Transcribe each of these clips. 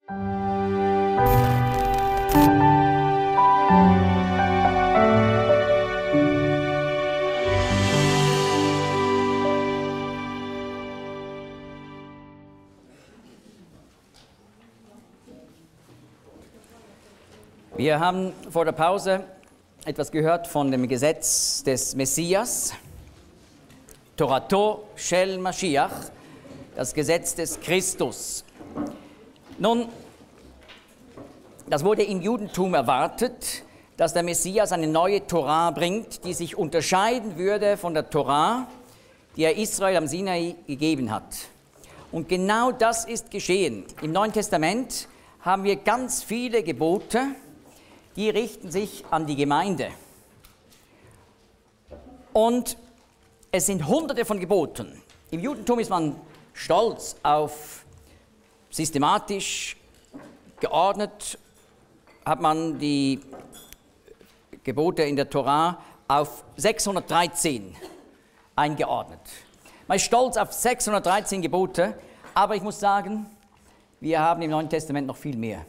Wir haben vor der Pause etwas gehört von dem Gesetz des Messias, Torato Shel Mashiach, das Gesetz des Christus. Nun, das wurde im Judentum erwartet, dass der Messias eine neue Torah bringt, die sich unterscheiden würde von der Torah, die er Israel am Sinai gegeben hat. Und genau das ist geschehen. Im Neuen Testament haben wir ganz viele Gebote, die richten sich an die Gemeinde. Und es sind hunderte von Geboten. Im Judentum ist man stolz auf systematisch geordnet, hat man die Gebote in der Torah auf 613 eingeordnet. Man ist stolz auf 613 Gebote, aber ich muss sagen, wir haben im Neuen Testament noch viel mehr.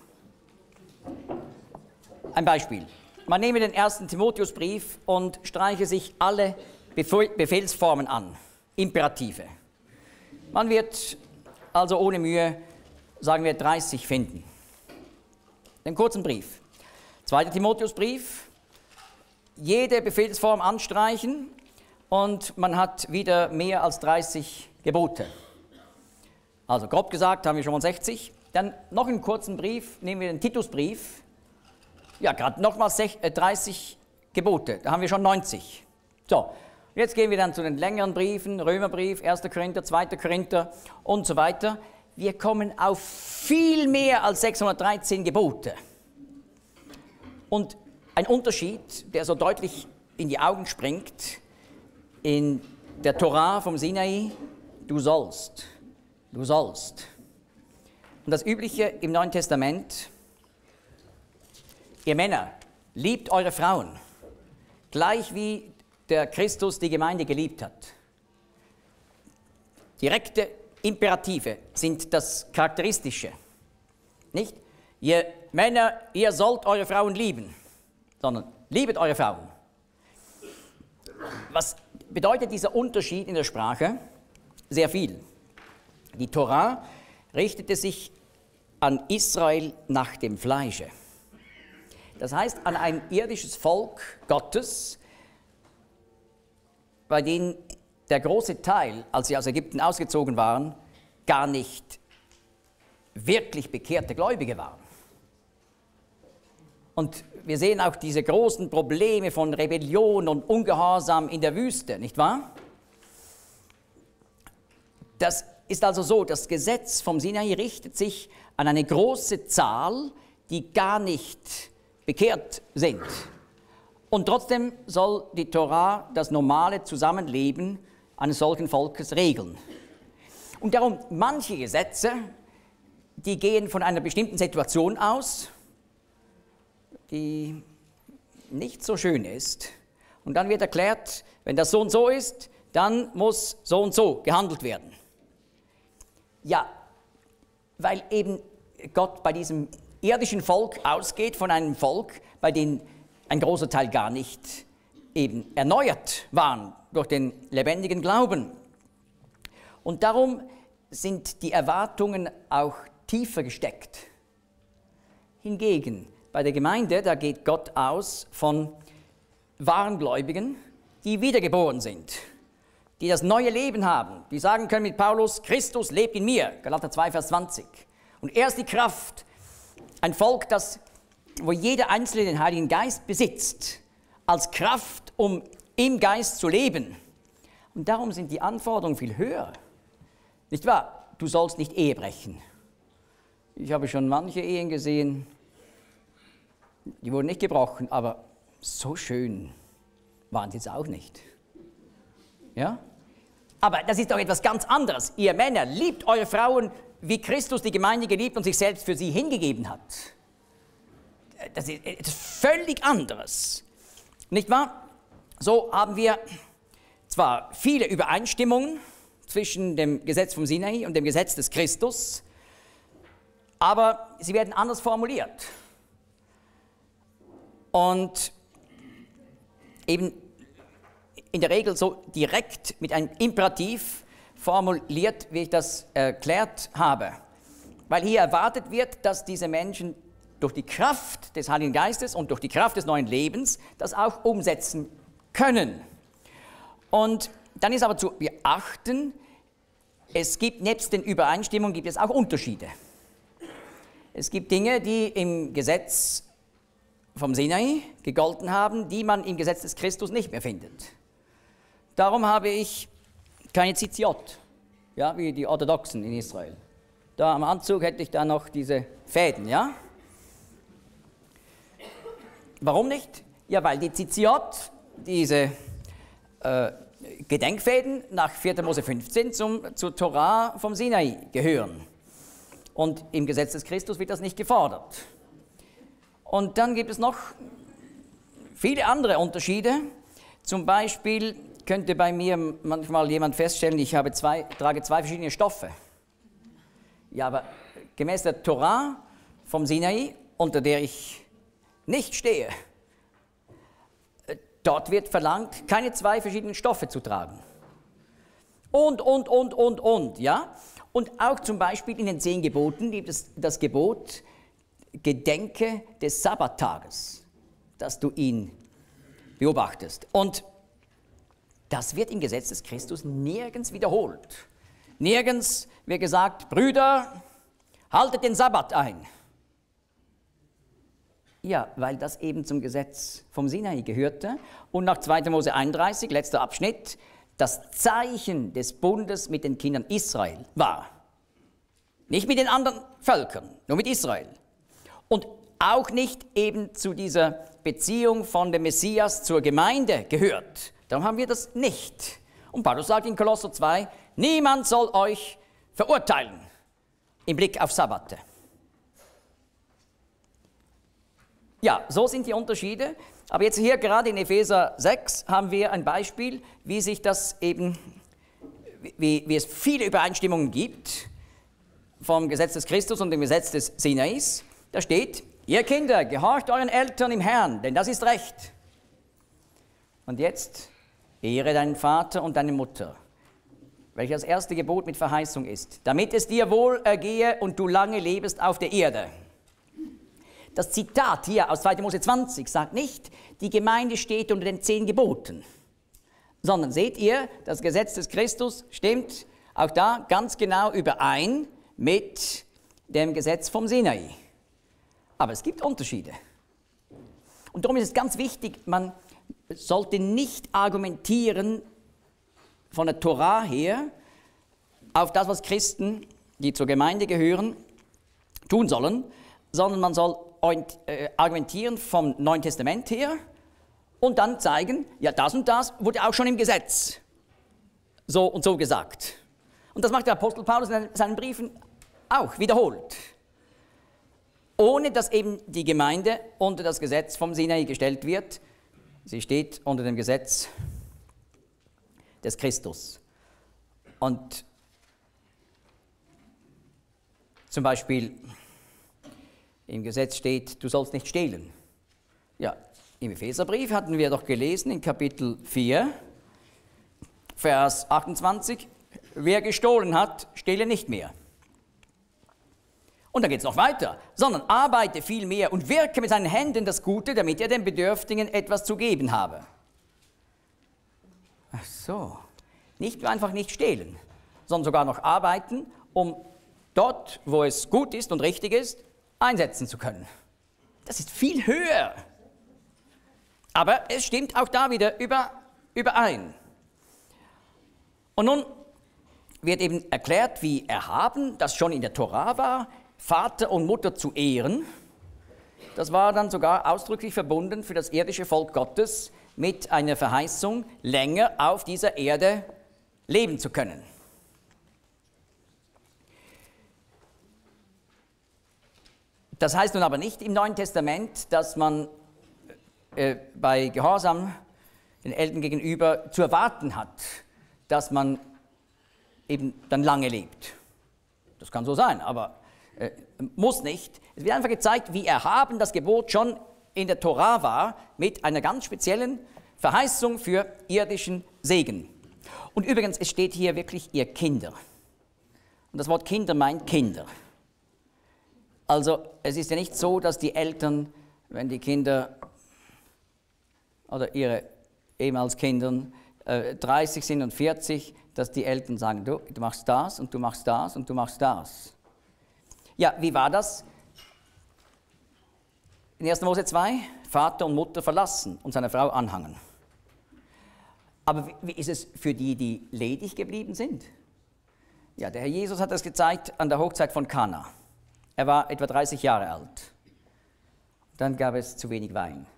Ein Beispiel. Man nehme den 1. Timotheusbrief und streiche sich alle Befehlsformen an, Imperative. Man wird also ohne Mühe, sagen wir, 30 finden. Den kurzen Brief. 2. Timotheusbrief, jede Befehlsform anstreichen und man hat wieder mehr als 30 Gebote. Also grob gesagt haben wir schon mal 60. Dann noch einen kurzen Brief, nehmen wir den Titusbrief. Ja, gerade nochmal 30 Gebote, da haben wir schon 90. So, jetzt gehen wir dann zu den längeren Briefen, Römerbrief, 1. Korinther, 2. Korinther und so weiter. Wir kommen auf viel mehr als 613 Gebote. Und ein Unterschied, der so deutlich in die Augen springt, in der Torah vom Sinai, du sollst. Du sollst. Und das Übliche im Neuen Testament: Ihr Männer, liebt eure Frauen, gleich wie der Christus die Gemeinde geliebt hat. Direkte Imperative sind das Charakteristische. Nicht? Ihr Männer, ihr sollt eure Frauen lieben, sondern liebet eure Frauen. Was bedeutet dieser Unterschied in der Sprache? Sehr viel. Die Torah richtete sich an Israel nach dem Fleische. Das heißt, an ein irdisches Volk Gottes, bei denen der große Teil, als sie aus Ägypten ausgezogen waren, gar nicht wirklich bekehrte Gläubige waren. Und wir sehen auch diese großen Probleme von Rebellion und Ungehorsam in der Wüste, nicht wahr? Das ist also so, das Gesetz vom Sinai richtet sich an eine große Zahl, die gar nicht bekehrt sind. Und trotzdem soll die Torah das normale Zusammenleben eines solchen Volkes regeln. Und darum, manche Gesetze, die gehen von einer bestimmten Situation aus, die nicht so schön ist. Und dann wird erklärt, wenn das so und so ist, dann muss so und so gehandelt werden. Ja, weil eben Gott bei diesem irdischen Volk ausgeht von einem Volk, bei dem ein großer Teil gar nicht eben erneuert waren durch den lebendigen Glauben. Und darum sind die Erwartungen auch tiefer gesteckt. Hingegen bei der Gemeinde, da geht Gott aus von wahren Gläubigen, die wiedergeboren sind, die das neue Leben haben, die sagen können mit Paulus: Christus lebt in mir, Galater 2, Vers 20. Und er ist die Kraft. Ein Volk, wo jeder Einzelne den Heiligen Geist besitzt, als Kraft, um im Geist zu leben. Und darum sind die Anforderungen viel höher. Nicht wahr? Du sollst nicht Ehe brechen. Ich habe schon manche Ehen gesehen, die wurden nicht gebrochen, aber so schön waren sie jetzt auch nicht. Ja? Aber das ist doch etwas ganz anderes. Ihr Männer, liebt eure Frauen, wie Christus die Gemeinde geliebt und sich selbst für sie hingegeben hat. Das ist etwas völlig anderes. Nicht wahr? So haben wir zwar viele Übereinstimmungen zwischen dem Gesetz vom Sinai und dem Gesetz des Christus, aber sie werden anders formuliert. Und eben in der Regel so direkt mit einem Imperativ formuliert, wie ich das erklärt habe. Weil hier erwartet wird, dass diese Menschen durch die Kraft des Heiligen Geistes und durch die Kraft des neuen Lebens das auch umsetzen können. Und dann ist aber zu beachten, es gibt nebst den Übereinstimmungen gibt es auch Unterschiede. Es gibt Dinge, die im Gesetz vom Sinai gegolten haben, die man im Gesetz des Christus nicht mehr findet. Darum habe ich keine Ziziot, ja, wie die Orthodoxen in Israel. Da am Anzug hätte ich da noch diese Fäden, ja? Warum nicht? Ja, weil die Ziziot, diese Gedenkfäden nach 4. Mose 15 zur Torah vom Sinai gehören. Und im Gesetz des Christus wird das nicht gefordert. Und dann gibt es noch viele andere Unterschiede. Zum Beispiel könnte bei mir manchmal jemand feststellen, ich trage zwei verschiedene Stoffe. Ja, aber gemäß der Torah vom Sinai, unter der ich nicht stehe, dort wird verlangt, keine zwei verschiedenen Stoffe zu tragen. Und, ja. Und auch zum Beispiel in den 10 Geboten gibt es das Gebot, gedenke des Sabbattages, dass du ihn beobachtest. Und das wird im Gesetz des Christus nirgends wiederholt. Nirgends wird gesagt, Brüder, haltet den Sabbat ein. Ja, weil das eben zum Gesetz vom Sinai gehörte und nach 2. Mose 31, letzter Abschnitt, das Zeichen des Bundes mit den Kindern Israel war. Nicht mit den anderen Völkern, nur mit Israel. Und auch nicht eben zu dieser Beziehung von dem Messias zur Gemeinde gehört. Darum haben wir das nicht. Und Paulus sagt in Kolosser 2, niemand soll euch verurteilen im Blick auf Sabbate. Ja, so sind die Unterschiede. Aber jetzt hier gerade in Epheser 6 haben wir ein Beispiel, wie sich das eben, wie es viele Übereinstimmungen gibt vom Gesetz des Christus und dem Gesetz des Sinais. Da steht, ihr Kinder, gehorcht euren Eltern im Herrn, denn das ist Recht. Und jetzt, ehre deinen Vater und deine Mutter, welches das erste Gebot mit Verheißung ist, damit es dir wohl ergehe und du lange lebest auf der Erde. Das Zitat hier aus 2. Mose 20 sagt nicht, die Gemeinde steht unter den 10 Geboten, sondern seht ihr, das Gesetz des Christus stimmt auch da ganz genau überein mit dem Gesetz vom Sinai. Aber es gibt Unterschiede. Und darum ist es ganz wichtig, man sollte nicht argumentieren von der Torah her auf das, was Christen, die zur Gemeinde gehören, tun sollen, sondern man soll argumentieren vom Neuen Testament her und dann zeigen, ja, das und das wurde auch schon im Gesetz so und so gesagt. Und das macht der Apostel Paulus in seinen Briefen auch wiederholt. Ohne dass eben die Gemeinde unter das Gesetz vom Sinai gestellt wird. Sie steht unter dem Gesetz des Christus. Und zum Beispiel im Gesetz steht, du sollst nicht stehlen. Ja, im Epheserbrief hatten wir doch gelesen in Kapitel 4, Vers 28, wer gestohlen hat, stehle nicht mehr. Und dann geht es noch weiter, sondern arbeite vielmehr und wirke mit seinen Händen das Gute, damit er den Bedürftigen etwas zu geben habe. Ach so, nicht nur einfach nicht stehlen, sondern sogar noch arbeiten, um dort, wo es gut ist und richtig ist, einsetzen zu können. Das ist viel höher. Aber es stimmt auch da wieder überein. Und nun wird eben erklärt, wie erhaben das schon in der Torah war, Vater und Mutter zu ehren. Das war dann sogar ausdrücklich verbunden für das irdische Volk Gottes mit einer Verheißung, länger auf dieser Erde leben zu können. Das heißt nun aber nicht im Neuen Testament, dass man bei Gehorsam den Eltern gegenüber zu erwarten hat, dass man eben dann lange lebt. Das kann so sein, aber Muss nicht. Es wird einfach gezeigt, wie erhaben das Gebot schon in der Tora war, mit einer ganz speziellen Verheißung für irdischen Segen. Und übrigens, es steht hier wirklich ihr Kinder. Und das Wort Kinder meint Kinder. Also es ist ja nicht so, dass die Eltern, wenn die Kinder oder ihre ehemals Kindern 30 sind und 40, dass die Eltern sagen, du machst das und du machst das und du machst das. Ja, wie war das? In 1. Mose 2, Vater und Mutter verlassen und seine Frau anhangen. Aber wie ist es für die, die ledig geblieben sind? Ja, der Herr Jesus hat das gezeigt an der Hochzeit von Kana. Er war etwa 30 Jahre alt. Dann gab es zu wenig Wein.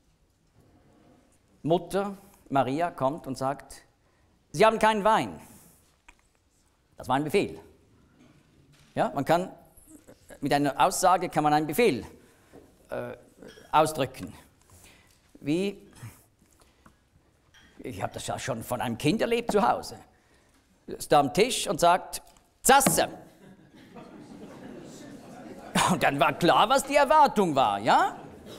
Mutter Maria kommt und sagt, Sie haben keinen Wein. Das war ein Befehl. Ja, man kann, mit einer Aussage kann man einen Befehl ausdrücken. Wie, ich habe das ja schon von einem Kind erlebt zu Hause. Ist da am Tisch und sagt, Zasse. Und dann war klar, was die Erwartung war, ja?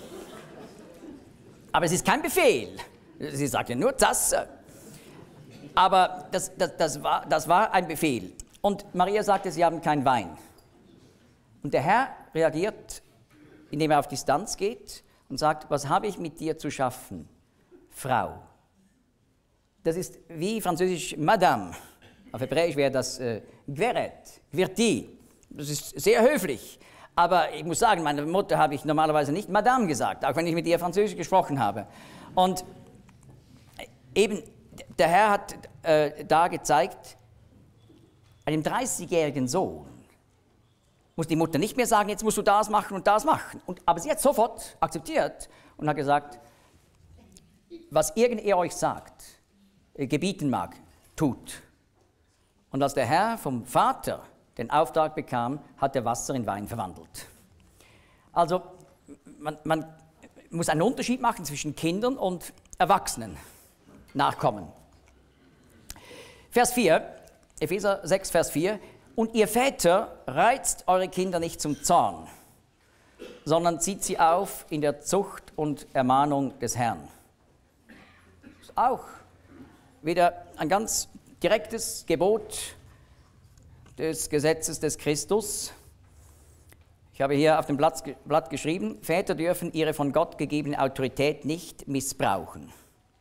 Aber es ist kein Befehl. Sie sagt ja nur Zasse. Aber das war ein Befehl. Und Maria sagte, sie haben keinen Wein. Und der Herr reagiert, indem er auf Distanz geht und sagt, was habe ich mit dir zu schaffen, Frau? Das ist wie französisch Madame. Auf Hebräisch wäre das Gweret, Gwirti. Das ist sehr höflich. Aber ich muss sagen, meiner Mutter habe ich normalerweise nicht Madame gesagt, auch wenn ich mit ihr Französisch gesprochen habe. Und eben, der Herr hat da gezeigt, einem 30-jährigen Sohn muss die Mutter nicht mehr sagen, jetzt musst du das machen und das machen. Aber sie hat sofort akzeptiert und hat gesagt, was irgend er euch sagt, gebieten mag, tut. Und als der Herr vom Vater den Auftrag bekam, hat er Wasser in Wein verwandelt. Also man muss einen Unterschied machen zwischen Kindern und Erwachsenen, Nachkommen. Vers 4, Epheser 6, Vers 4, und ihr Väter reizt eure Kinder nicht zum Zorn, sondern zieht sie auf in der Zucht und Ermahnung des Herrn. Das ist auch wieder ein ganz direktes Gebot des Gesetzes des Christus. Ich habe hier auf dem Blatt geschrieben, Väter dürfen ihre von Gott gegebene Autorität nicht missbrauchen.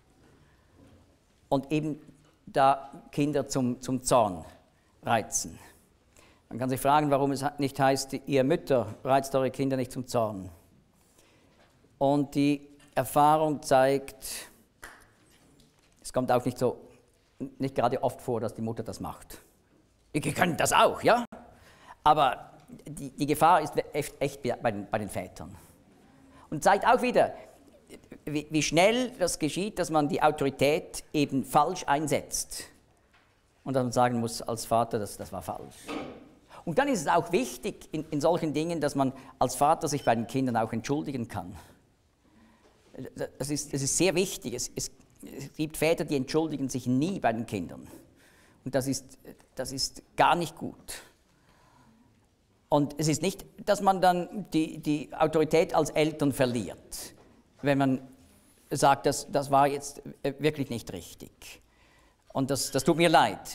Und eben da Kinder zum Zorn reizen. Man kann sich fragen, warum es nicht heißt, ihr Mütter reizt eure Kinder nicht zum Zorn. Und die Erfahrung zeigt, es kommt auch nicht gerade oft vor, dass die Mutter das macht. Die können das auch, ja? Aber die Gefahr ist echt bei den Vätern. Und zeigt auch wieder, wie schnell das geschieht, dass man die Autorität eben falsch einsetzt. Und dass man sagen muss als Vater, das war falsch. Und dann ist es auch wichtig in solchen Dingen, dass man als Vater sich bei den Kindern auch entschuldigen kann. Das ist sehr wichtig. Es gibt Väter, die entschuldigen sich nie bei den Kindern. Und das ist gar nicht gut. Und es ist nicht, dass man dann die Autorität als Eltern verliert, wenn man sagt, das war jetzt wirklich nicht richtig. Und das tut mir leid.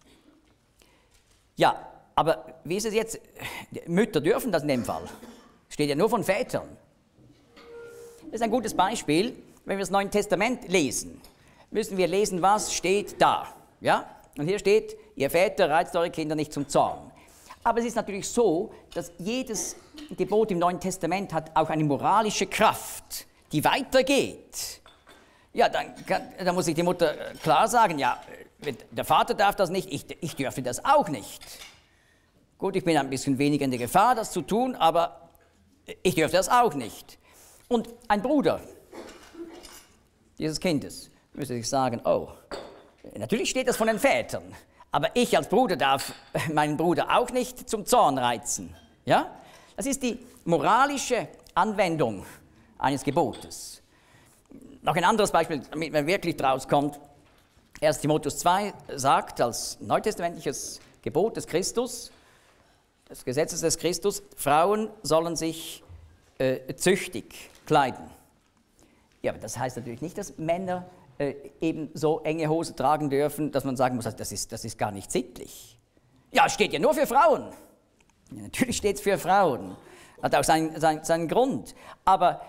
Ja, aber wie ist es jetzt? Mütter dürfen das in dem Fall. Steht ja nur von Vätern. Das ist ein gutes Beispiel. Wenn wir das Neue Testament lesen, müssen wir lesen, was steht da. Ja? Und hier steht, ihr Väter reizt eure Kinder nicht zum Zorn. Aber es ist natürlich so, dass jedes Gebot im Neuen Testament hat auch eine moralische Kraft, die weitergeht. Ja, dann muss sich die Mutter klar sagen, ja, der Vater darf das nicht, ich dürfte das auch nicht. Gut, ich bin ein bisschen weniger in der Gefahr, das zu tun, aber ich dürfte das auch nicht. Und ein Bruder dieses Kindes müsste sich sagen, oh, natürlich steht das von den Vätern, aber ich als Bruder darf meinen Bruder auch nicht zum Zorn reizen. Ja? Das ist die moralische Anwendung eines Gebotes. Noch ein anderes Beispiel, damit man wirklich draus kommt. 1. Timotheus 2 sagt als neutestamentliches Gebot des Christus, des Gesetzes des Christus, Frauen sollen sich züchtig kleiden. Ja, aber das heißt natürlich nicht, dass Männer eben so enge Hose tragen dürfen, dass man sagen muss, das ist gar nicht sittlich. Ja, es steht ja nur für Frauen. Ja, natürlich steht es für Frauen. Hat auch seinen Grund. Aber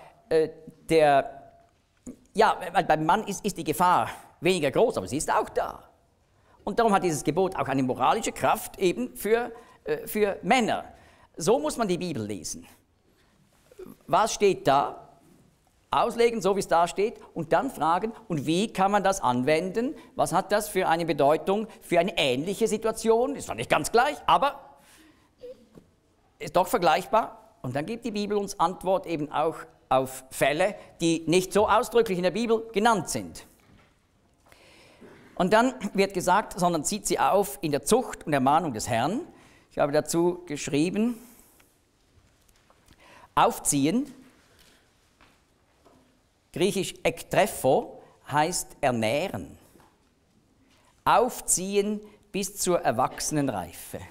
beim Mann ist die Gefahr weniger groß, aber sie ist auch da. Und darum hat dieses Gebot auch eine moralische Kraft eben für Männer. So muss man die Bibel lesen. Was steht da? Auslegen, so wie es da steht, und dann fragen, und wie kann man das anwenden? Was hat das für eine Bedeutung für eine ähnliche Situation? Ist zwar nicht ganz gleich, aber ist doch vergleichbar. Und dann gibt die Bibel uns Antwort eben auch auf Fälle, die nicht so ausdrücklich in der Bibel genannt sind. Und dann wird gesagt, sondern zieht sie auf in der Zucht und Ermahnung des Herrn. Ich habe dazu geschrieben, aufziehen, griechisch ektrepho, heißt ernähren. Aufziehen bis zur Erwachsenenreife.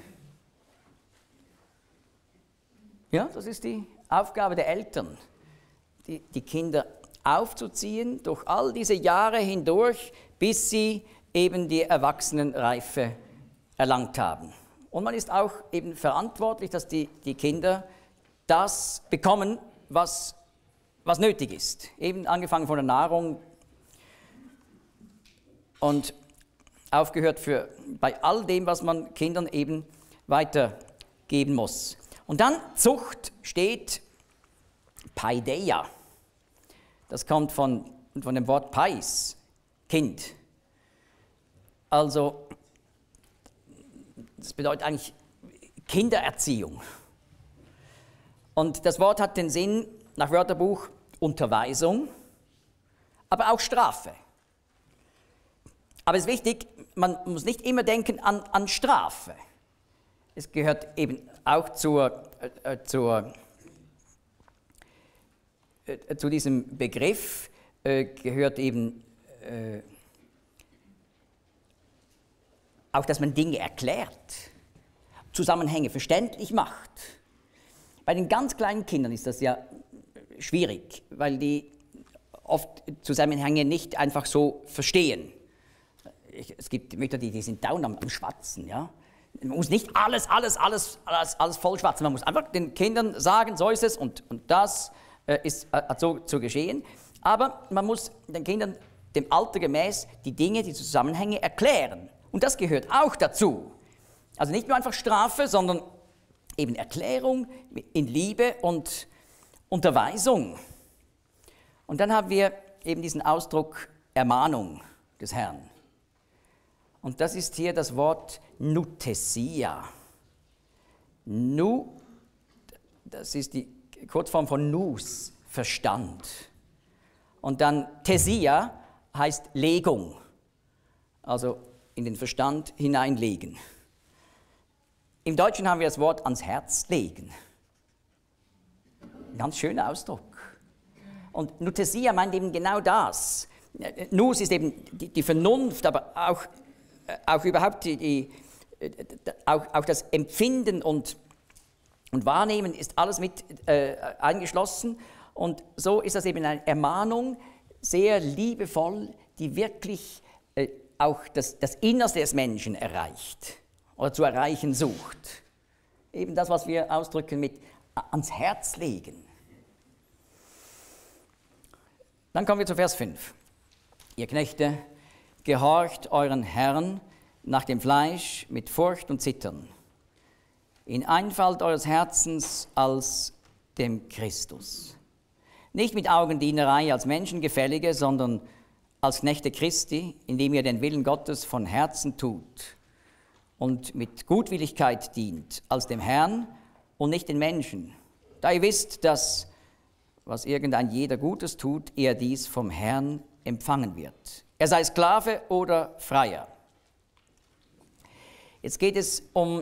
Ja, das ist die Aufgabe der Eltern, die Kinder aufzuziehen durch all diese Jahre hindurch, bis sie eben die Erwachsenenreife erlangt haben. Und man ist auch eben verantwortlich, dass die Kinder das bekommen, was nötig ist. Eben angefangen von der Nahrung und aufgehört bei all dem, was man Kindern eben weitergeben muss. Und dann Zucht steht Paideia. Das kommt von dem Wort Pais, Kind. Also, das bedeutet eigentlich Kindererziehung. Und das Wort hat den Sinn, nach Wörterbuch, Unterweisung, aber auch Strafe. Aber es ist wichtig, man muss nicht immer denken an Strafe. Es gehört eben auch zu diesem Begriff, gehört eben auch, dass man Dinge erklärt, Zusammenhänge verständlich macht. Bei den ganz kleinen Kindern ist das ja schwierig, weil die oft Zusammenhänge nicht einfach so verstehen. Es gibt Mütter, die sind dauernd am Schwatzen. Ja? Man muss nicht alles voll schwatzen. Man muss einfach den Kindern sagen, so ist es und das hat so zu geschehen. Aber man muss den Kindern dem Alter gemäß die Dinge, die Zusammenhänge erklären. Und das gehört auch dazu. Also nicht nur einfach Strafe, sondern eben Erklärung in Liebe und Unterweisung. Und dann haben wir eben diesen Ausdruck Ermahnung des Herrn. Und das ist hier das Wort Nouthesia. Das ist die Kurzform von Nous, Verstand. Und dann Thesia heißt Legung, also in den Verstand hineinlegen. Im Deutschen haben wir das Wort ans Herz legen. Ein ganz schöner Ausdruck. Und Nouthesia meint eben genau das. Nous ist eben die Vernunft, aber auch überhaupt auch das Empfinden und Wahrnehmen ist alles mit eingeschlossen. Und so ist das eben eine Ermahnung, sehr liebevoll, die wirklich auch das Innerste des Menschen erreicht oder zu erreichen sucht. Eben das, was wir ausdrücken mit ans Herz legen. Dann kommen wir zu Vers 5. Ihr Knechte, gehorcht euren Herrn nach dem Fleisch mit Furcht und Zittern, in Einfalt eures Herzens als dem Christus. Nicht mit Augendienerei als Menschengefällige, sondern als Knechte Christi, indem ihr den Willen Gottes von Herzen tut und mit Gutwilligkeit dient, als dem Herrn und nicht den Menschen. Da ihr wisst, dass, was irgendein jeder Gutes tut, er dies vom Herrn empfangen wird. Er sei Sklave oder Freier. Jetzt geht es um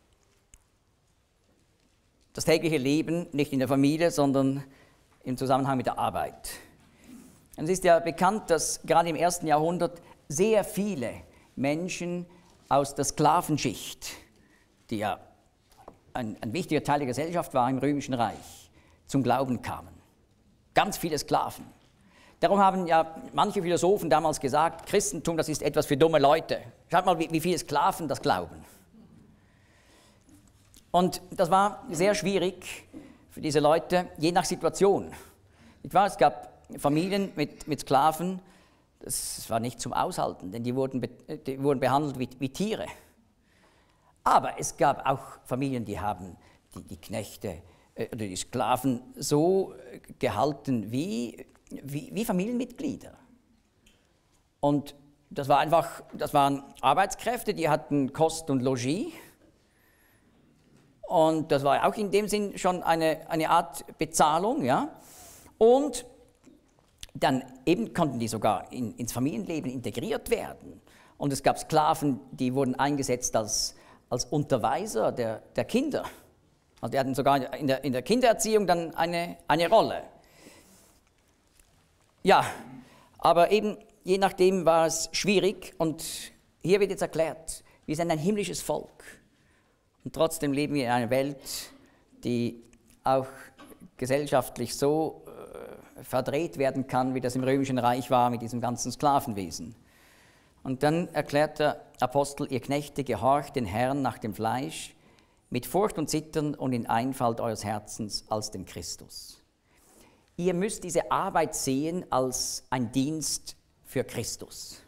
das tägliche Leben, nicht in der Familie, sondern im Zusammenhang mit der Arbeit. Und es ist ja bekannt, dass gerade im 1. Jahrhundert sehr viele Menschen aus der Sklavenschicht, die ja ein wichtiger Teil der Gesellschaft war im Römischen Reich, zum Glauben kamen. Ganz viele Sklaven. Darum haben ja manche Philosophen damals gesagt, Christentum, das ist etwas für dumme Leute. Schaut mal, wie viele Sklaven das glauben. Und das war sehr schwierig für diese Leute, je nach Situation. Es gab Familien mit Sklaven, das war nicht zum Aushalten, denn die wurden behandelt wie Tiere. Aber es gab auch Familien, die haben die Knechte oder die Sklaven so gehalten wie Familienmitglieder. Und das waren Arbeitskräfte, die hatten Kost und Logis. Und das war auch in dem Sinn schon eine Art Bezahlung, ja. Und dann eben konnten die sogar ins Familienleben integriert werden. Und es gab Sklaven, die wurden eingesetzt als Unterweiser der Kinder. Also die hatten sogar in der Kindererziehung dann eine Rolle. Ja, aber eben je nachdem war es schwierig. Und hier wird jetzt erklärt, wir sind ein himmlisches Volk. Und trotzdem leben wir in einer Welt, die auch gesellschaftlich so verdreht werden kann, wie das im Römischen Reich war mit diesem ganzen Sklavenwesen. Und dann erklärt der Apostel, ihr Knechte, gehorcht den Herrn nach dem Fleisch, mit Furcht und Zittern und in Einfalt eures Herzens als dem Christus. Ihr müsst diese Arbeit sehen als ein Dienst für Christus.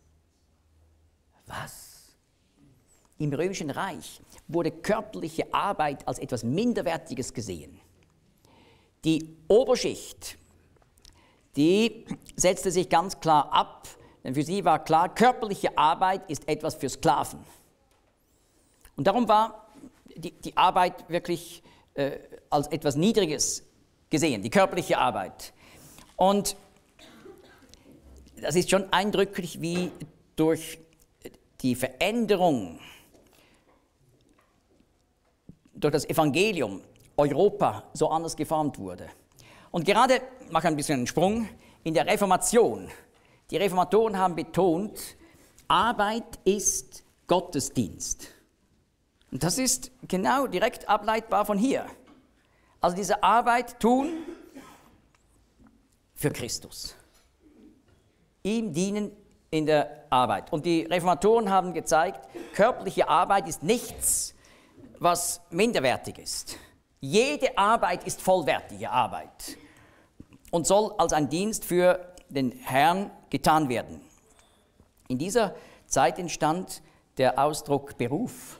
Was? Im Römischen Reich wurde körperliche Arbeit als etwas Minderwertiges gesehen. Die Oberschicht, die setzte sich ganz klar ab, denn für sie war klar, körperliche Arbeit ist etwas für Sklaven. Und darum war die Arbeit wirklich als etwas Niedriges gesehen, die körperliche Arbeit. Und das ist schon eindrücklich, wie durch die Veränderung durch das Evangelium Europa so anders geformt wurde. Und gerade, ich mache ein bisschen einen Sprung, in der Reformation, die Reformatoren haben betont, Arbeit ist Gottesdienst. Und das ist genau direkt ableitbar von hier. Also diese Arbeit tun für Christus. Ihm dienen in der Arbeit. Und die Reformatoren haben gezeigt, körperliche Arbeit ist nichts, was minderwertig ist. Jede Arbeit ist vollwertige Arbeit und soll als ein Dienst für den Herrn getan werden. In dieser Zeit entstand der Ausdruck Beruf.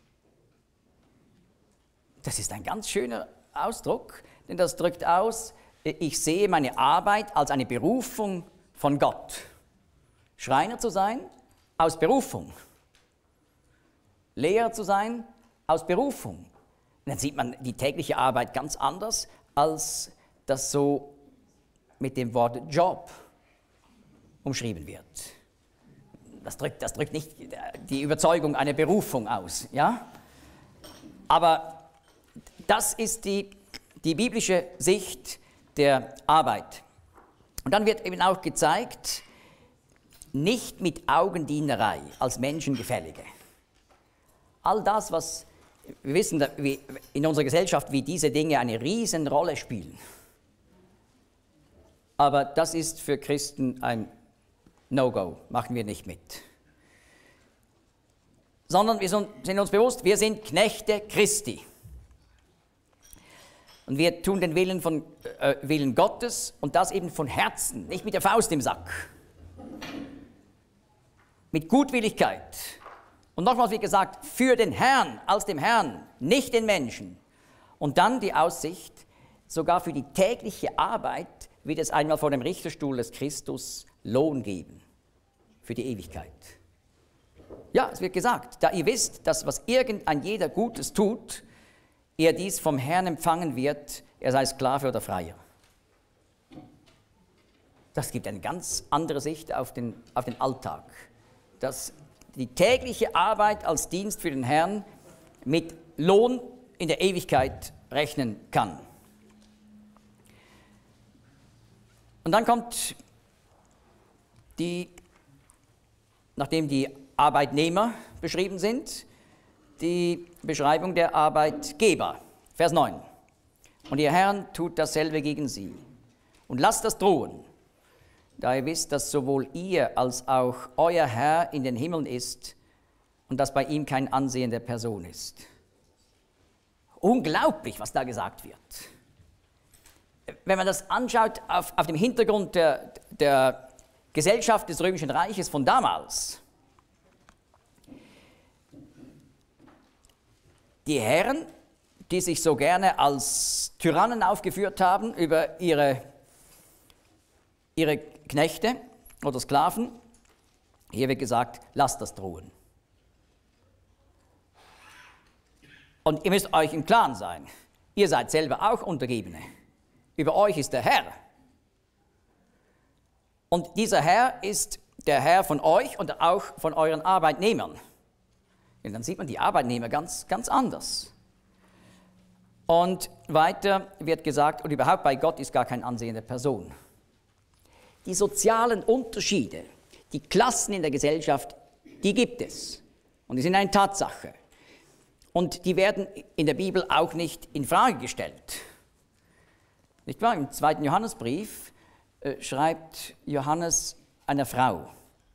Das ist ein ganz schöner Ausdruck, denn das drückt aus, ich sehe meine Arbeit als eine Berufung von Gott. Schreiner zu sein, aus Berufung. Lehrer zu sein, aus Berufung. Und dann sieht man die tägliche Arbeit ganz anders, als das so mit dem Wort Job umschrieben wird. Das drückt nicht die Überzeugung einer Berufung aus, ja? Aber das ist die biblische Sicht der Arbeit. Und dann wird eben auch gezeigt, nicht mit Augendienerei als Menschengefällige. All das, was wir wissen in unserer Gesellschaft, wie diese Dinge eine Riesenrolle spielen. Aber das ist für Christen ein No-Go, machen wir nicht mit. Sondern wir sind uns bewusst, wir sind Knechte Christi. Und wir tun den Willen Gottes und das eben von Herzen, nicht mit der Faust im Sack. Mit Gutwilligkeit. Und nochmals, wie gesagt, für den Herrn, als dem Herrn, nicht den Menschen. Und dann die Aussicht, sogar für die tägliche Arbeit wird es einmal vor dem Richterstuhl des Christus Lohn geben. Für die Ewigkeit. Ja, es wird gesagt, da ihr wisst, dass was irgendein jeder Gutes tut, er dies vom Herrn empfangen wird, er sei Sklave oder Freier. Das gibt eine ganz andere Sicht auf den Alltag. Dass die tägliche Arbeit als Dienst für den Herrn mit Lohn in der Ewigkeit rechnen kann. Und dann kommt nachdem die Arbeitnehmer beschrieben sind, die Beschreibung der Arbeitgeber. Vers 9. Und ihr Herrn tut dasselbe gegen sie. Und lasst das drohen, da ihr wisst, dass sowohl ihr als auch euer Herr in den Himmeln ist und dass bei ihm kein Ansehen der Person ist. Unglaublich, was da gesagt wird. Wenn man das anschaut auf dem Hintergrund der Gesellschaft des Römischen Reiches von damals, die Herren, die sich so gerne als Tyrannen aufgeführt haben über ihre Knechte oder Sklaven, hier wird gesagt, lasst das drohen. Und ihr müsst euch im Klaren sein, ihr seid selber auch Untergebene. Über euch ist der Herr. Und dieser Herr ist der Herr von euch und auch von euren Arbeitnehmern. Und dann sieht man die Arbeitnehmer ganz, ganz anders. Und weiter wird gesagt, und überhaupt bei Gott ist gar kein Ansehen der Person. Die sozialen Unterschiede, die Klassen in der Gesellschaft, die gibt es. Und die sind eine Tatsache. Und die werden in der Bibel auch nicht in Frage gestellt. Nicht wahr? Im 2. Johannesbrief schreibt Johannes einer Frau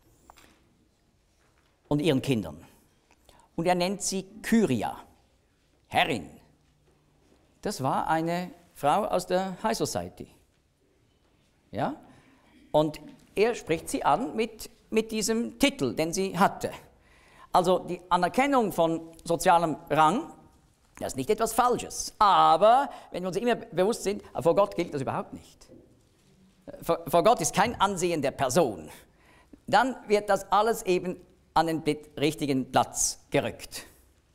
und ihren Kindern. Und er nennt sie Kyria, Herrin. Das war eine Frau aus der High Society. Ja? Und er spricht sie an mit diesem Titel, den sie hatte. Also die Anerkennung von sozialem Rang, das ist nicht etwas Falsches. Aber wenn wir uns immer bewusst sind, vor Gott gilt das überhaupt nicht. Vor Gott ist kein Ansehen der Person. Dann wird das alles eben an den richtigen Platz gerückt.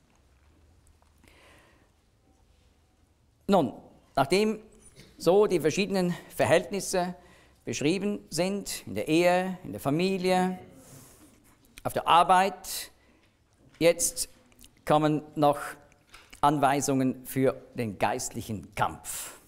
Nun, nachdem so die verschiedenen Verhältnisse beschrieben sind, in der Ehe, in der Familie, auf der Arbeit, jetzt kommen noch Anweisungen für den geistlichen Kampf.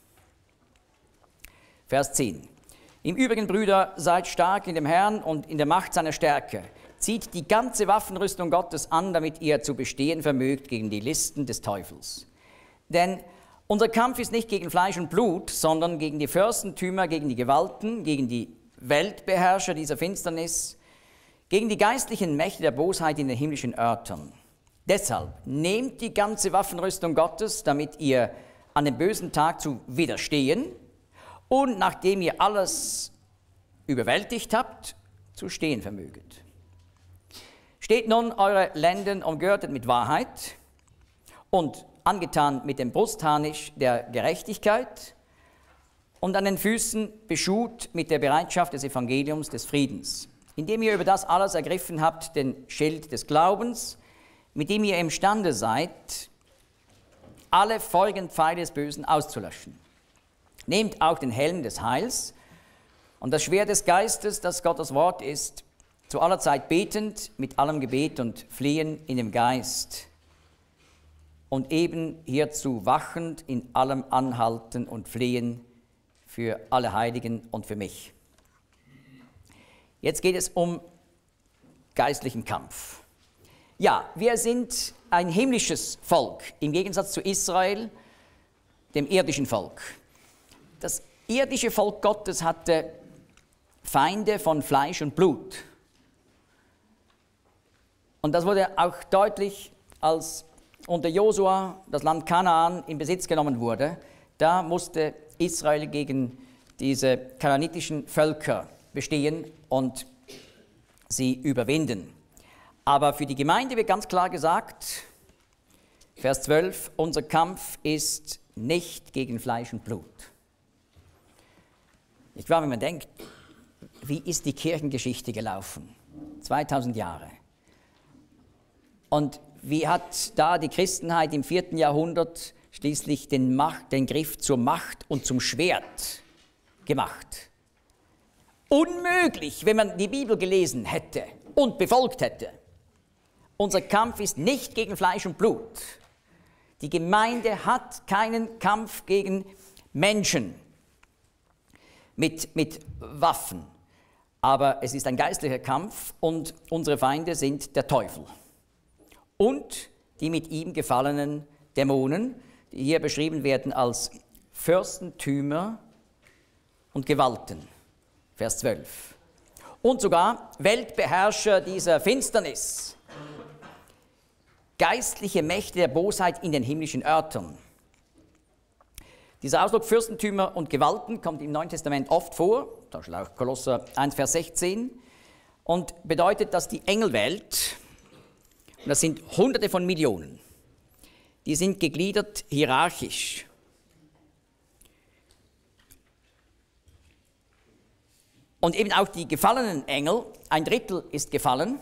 Vers 10. Im Übrigen, Brüder, seid stark in dem Herrn und in der Macht seiner Stärke. Zieht die ganze Waffenrüstung Gottes an, damit ihr zu bestehen vermögt gegen die Listen des Teufels. Denn unser Kampf ist nicht gegen Fleisch und Blut, sondern gegen die Fürstentümer, gegen die Gewalten, gegen die Weltbeherrscher dieser Finsternis, gegen die geistlichen Mächte der Bosheit in den himmlischen Örtern. Deshalb nehmt die ganze Waffenrüstung Gottes, damit ihr an dem bösen Tag zu widerstehen und nachdem ihr alles überwältigt habt, zu stehen vermöget. Steht nun eure Lenden umgürtet mit Wahrheit und angetan mit dem Brustharnisch der Gerechtigkeit und an den Füßen beschut mit der Bereitschaft des Evangeliums des Friedens, indem ihr über das alles ergriffen habt, den Schild des Glaubens, mit dem ihr imstande seid, alle feurigen Pfeile des Bösen auszulöschen. Nehmt auch den Helm des Heils und das Schwert des Geistes, das Gottes Wort ist, zu aller Zeit betend, mit allem Gebet und Flehen in dem Geist und eben hierzu wachend in allem Anhalten und Flehen für alle Heiligen und für mich. Jetzt geht es um geistlichen Kampf. Ja, wir sind ein himmlisches Volk, im Gegensatz zu Israel, dem irdischen Volk. Das irdische Volk Gottes hatte Feinde von Fleisch und Blut. Und das wurde auch deutlich, als unter Josua das Land Kanaan in Besitz genommen wurde. Da musste Israel gegen diese kanaanitischen Völker bestehen und sie überwinden. Aber für die Gemeinde wird ganz klar gesagt, Vers 12, unser Kampf ist nicht gegen Fleisch und Blut. Nicht wahr, wenn man denkt, wie ist die Kirchengeschichte gelaufen? 2000 Jahre. Und wie hat da die Christenheit im 4. Jahrhundert schließlich den Griff zur Macht und zum Schwert gemacht? Unmöglich, wenn man die Bibel gelesen hätte und befolgt hätte. Unser Kampf ist nicht gegen Fleisch und Blut. Die Gemeinde hat keinen Kampf gegen Menschen mit Waffen. Aber es ist ein geistlicher Kampf und unsere Feinde sind der Teufel und die mit ihm gefallenen Dämonen, die hier beschrieben werden als Fürstentümer und Gewalten. Vers 12. Und sogar Weltbeherrscher dieser Finsternis, geistliche Mächte der Bosheit in den himmlischen Örtern. Dieser Ausdruck Fürstentümer und Gewalten kommt im Neuen Testament oft vor, zum Beispiel auch Kolosser 1, Vers 16, und bedeutet, dass die Engelwelt, und das sind Hunderte von Millionen, die sind gegliedert hierarchisch. Und eben auch die gefallenen Engel, ein Drittel ist gefallen,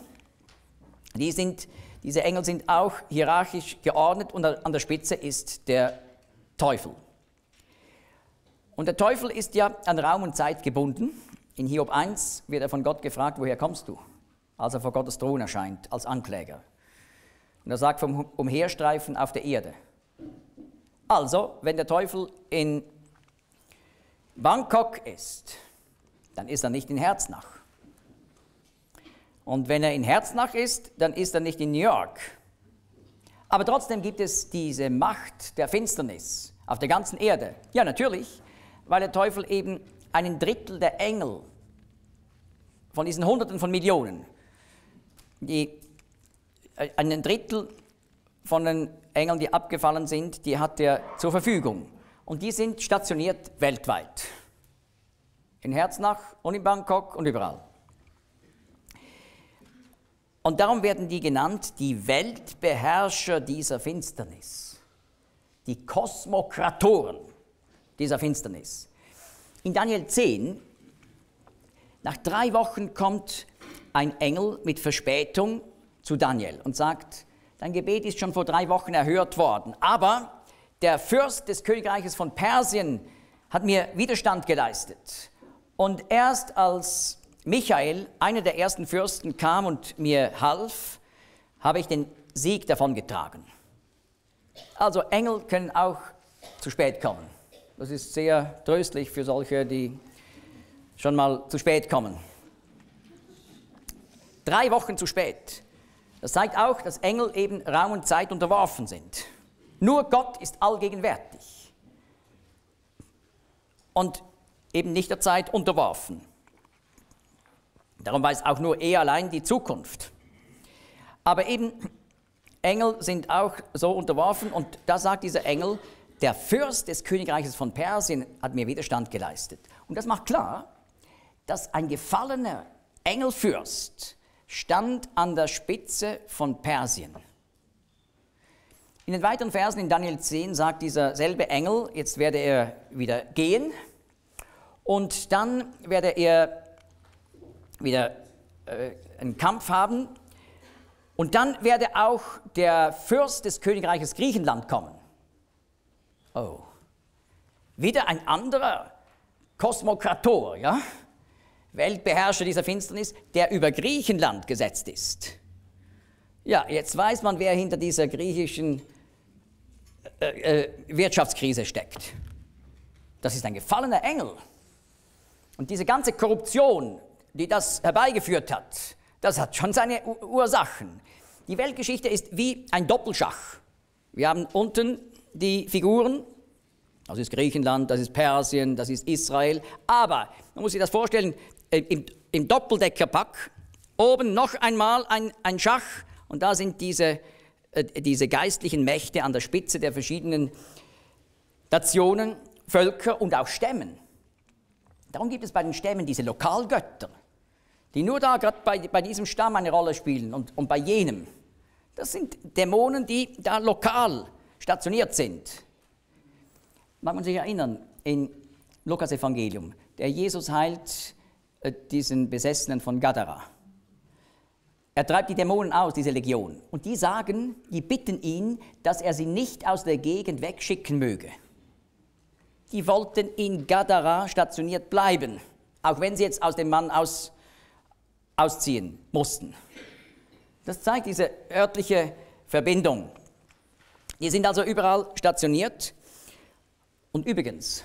diese Engel sind auch hierarchisch geordnet und an der Spitze ist der Teufel. Und der Teufel ist ja an Raum und Zeit gebunden. In Hiob 1 wird er von Gott gefragt, woher kommst du? Als er vor Gottes Thron erscheint, als Ankläger. Und er sagt vom Umherstreifen auf der Erde. Also, wenn der Teufel in Bangkok ist, dann ist er nicht in Herznach. Und wenn er in Herznach ist, dann ist er nicht in New York. Aber trotzdem gibt es diese Macht der Finsternis auf der ganzen Erde. Ja, natürlich, weil der Teufel eben einen Drittel der Engel von diesen Hunderten von Millionen, einen Drittel von den Engeln, die abgefallen sind, die hat er zur Verfügung. Und die sind stationiert weltweit. In Herznach und in Bangkok und überall. Und darum werden die genannt, die Weltbeherrscher dieser Finsternis. Die Kosmokratoren dieser Finsternis. In Daniel 10, nach 3 Wochen kommt ein Engel mit Verspätung zu Daniel und sagt, dein Gebet ist schon vor 3 Wochen erhört worden, aber der Fürst des Königreiches von Persien hat mir Widerstand geleistet. Und erst als Michael, einer der ersten Fürsten, kam und mir half, habe ich den Sieg davongetragen. Also Engel können auch zu spät kommen. Das ist sehr tröstlich für solche, die schon mal zu spät kommen. 3 Wochen zu spät. Das zeigt auch, dass Engel eben Raum und Zeit unterworfen sind. Nur Gott ist allgegenwärtig und eben nicht der Zeit unterworfen. Darum weiß auch nur er allein die Zukunft. Aber eben Engel sind auch so unterworfen und da sagt dieser Engel, der Fürst des Königreiches von Persien hat mir Widerstand geleistet. Und das macht klar, dass ein gefallener Engelfürst stand an der Spitze von Persien. In den weiteren Versen in Daniel 10 sagt dieser selbe Engel, jetzt werde er wieder gehen und dann werde er wieder einen Kampf haben und dann werde auch der Fürst des Königreiches Griechenland kommen. Oh, wieder ein anderer Kosmokrator, ja? Weltbeherrscher dieser Finsternis, der über Griechenland gesetzt ist. Ja, jetzt weiß man, wer hinter dieser griechischen Wirtschaftskrise steckt. Das ist ein gefallener Engel. Und diese ganze Korruption, die das herbeigeführt hat, das hat schon seine Ursachen. Die Weltgeschichte ist wie ein Doppelschach. Wir haben unten die Figuren, das ist Griechenland, das ist Persien, das ist Israel, aber man muss sich das vorstellen, im Doppeldeckerpack, oben noch einmal ein Schach und da sind diese geistlichen Mächte an der Spitze der verschiedenen Nationen, Völker und auch Stämmen. Darum gibt es bei den Stämmen diese Lokalgötter, die nur da gerade bei diesem Stamm eine Rolle spielen und bei jenem. Das sind Dämonen, die da lokal stationiert sind. Mag man sich erinnern, in Lukas Evangelium, der Jesus heilt diesen Besessenen von Gadara. Er treibt die Dämonen aus, diese Legion. Und die bitten ihn, dass er sie nicht aus der Gegend wegschicken möge. Die wollten in Gadara stationiert bleiben, auch wenn sie jetzt aus dem Mann ausziehen mussten. Das zeigt diese örtliche Verbindung. Die sind also überall stationiert. Und übrigens,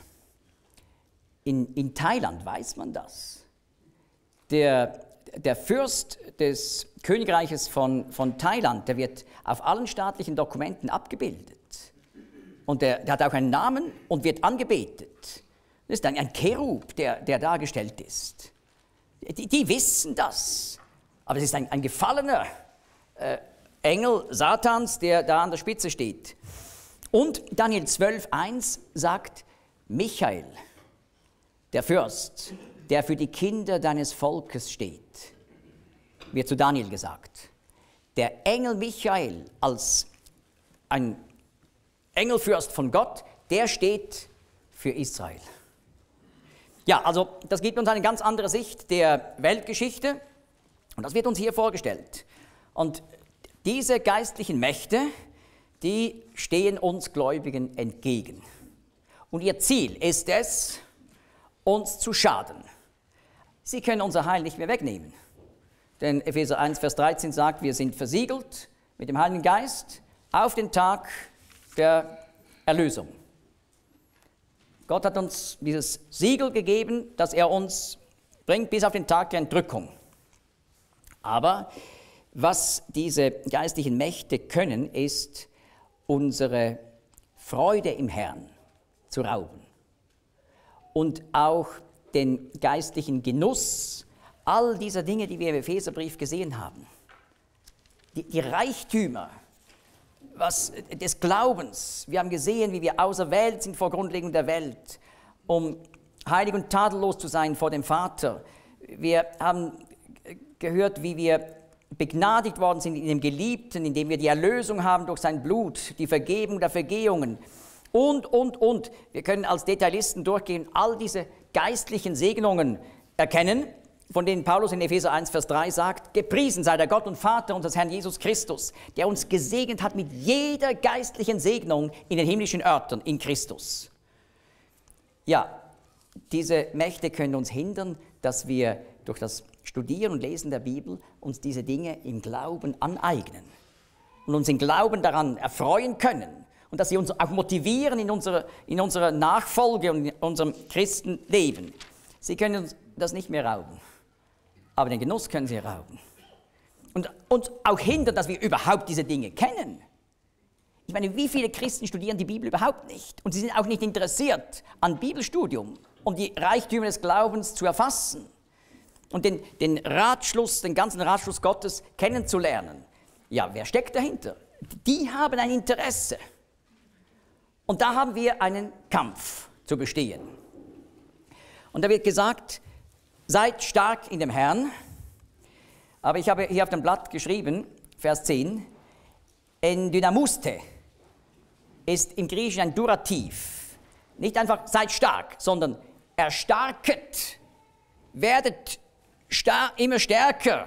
in Thailand weiß man das. Der Fürst des Königreiches von Thailand, der wird auf allen staatlichen Dokumenten abgebildet. Und der hat auch einen Namen und wird angebetet. Das ist ein Cherub, der dargestellt ist. Die wissen das. Aber es ist ein gefallener Engel Satans, der da an der Spitze steht. Und Daniel 12,1 sagt, Michael, der Fürst, der für die Kinder deines Volkes steht, wird zu Daniel gesagt. Der Engel Michael als ein Engelfürst von Gott, der steht für Israel. Ja, also das gibt uns eine ganz andere Sicht der Weltgeschichte und das wird uns hier vorgestellt. Und diese geistlichen Mächte, die stehen uns Gläubigen entgegen. Und ihr Ziel ist es, uns zu schaden. Sie können unser Heil nicht mehr wegnehmen. Denn Epheser 1, Vers 13 sagt, wir sind versiegelt mit dem Heiligen Geist auf den Tag der Erlösung. Gott hat uns dieses Siegel gegeben, dass er uns bringt bis auf den Tag der Entrückung. Aber was diese geistlichen Mächte können, ist, unsere Freude im Herrn zu rauben und auch den geistlichen Genuss all dieser Dinge, die wir im Epheserbrief gesehen haben. Die Reichtümer des Glaubens. Wir haben gesehen, wie wir auserwählt sind vor Grundlegung der Welt, um heilig und tadellos zu sein vor dem Vater. Wir haben gehört, wie wir begnadigt worden sind in dem Geliebten, indem wir die Erlösung haben durch sein Blut, die Vergebung der Vergehungen und. Wir können als Detailisten durchgehen, all diese geistlichen Segnungen erkennen, von denen Paulus in Epheser 1, Vers 3 sagt, gepriesen sei der Gott und Vater unseres Herrn Jesus Christus, der uns gesegnet hat mit jeder geistlichen Segnung in den himmlischen Örtern in Christus. Ja, diese Mächte können uns hindern, dass wir durch das Studieren und Lesen der Bibel uns diese Dinge im Glauben aneignen und uns im Glauben daran erfreuen können und dass sie uns auch motivieren in unserer Nachfolge und in unserem Christenleben. Sie können uns das nicht mehr rauben, aber den Genuss können sie rauben und uns auch hindern, dass wir überhaupt diese Dinge kennen. Ich meine, wie viele Christen studieren die Bibel überhaupt nicht und sie sind auch nicht interessiert an Bibelstudium, um die Reichtümer des Glaubens zu erfassen und den ganzen Ratschluss Gottes kennenzulernen. Ja, wer steckt dahinter? Die haben ein Interesse. Und da haben wir einen Kampf zu bestehen. Und da wird gesagt, seid stark in dem Herrn. Aber ich habe hier auf dem Blatt geschrieben, Vers 10, en dynamuste ist im Griechischen ein Durativ. Nicht einfach seid stark, sondern erstarket, werdet immer stärker.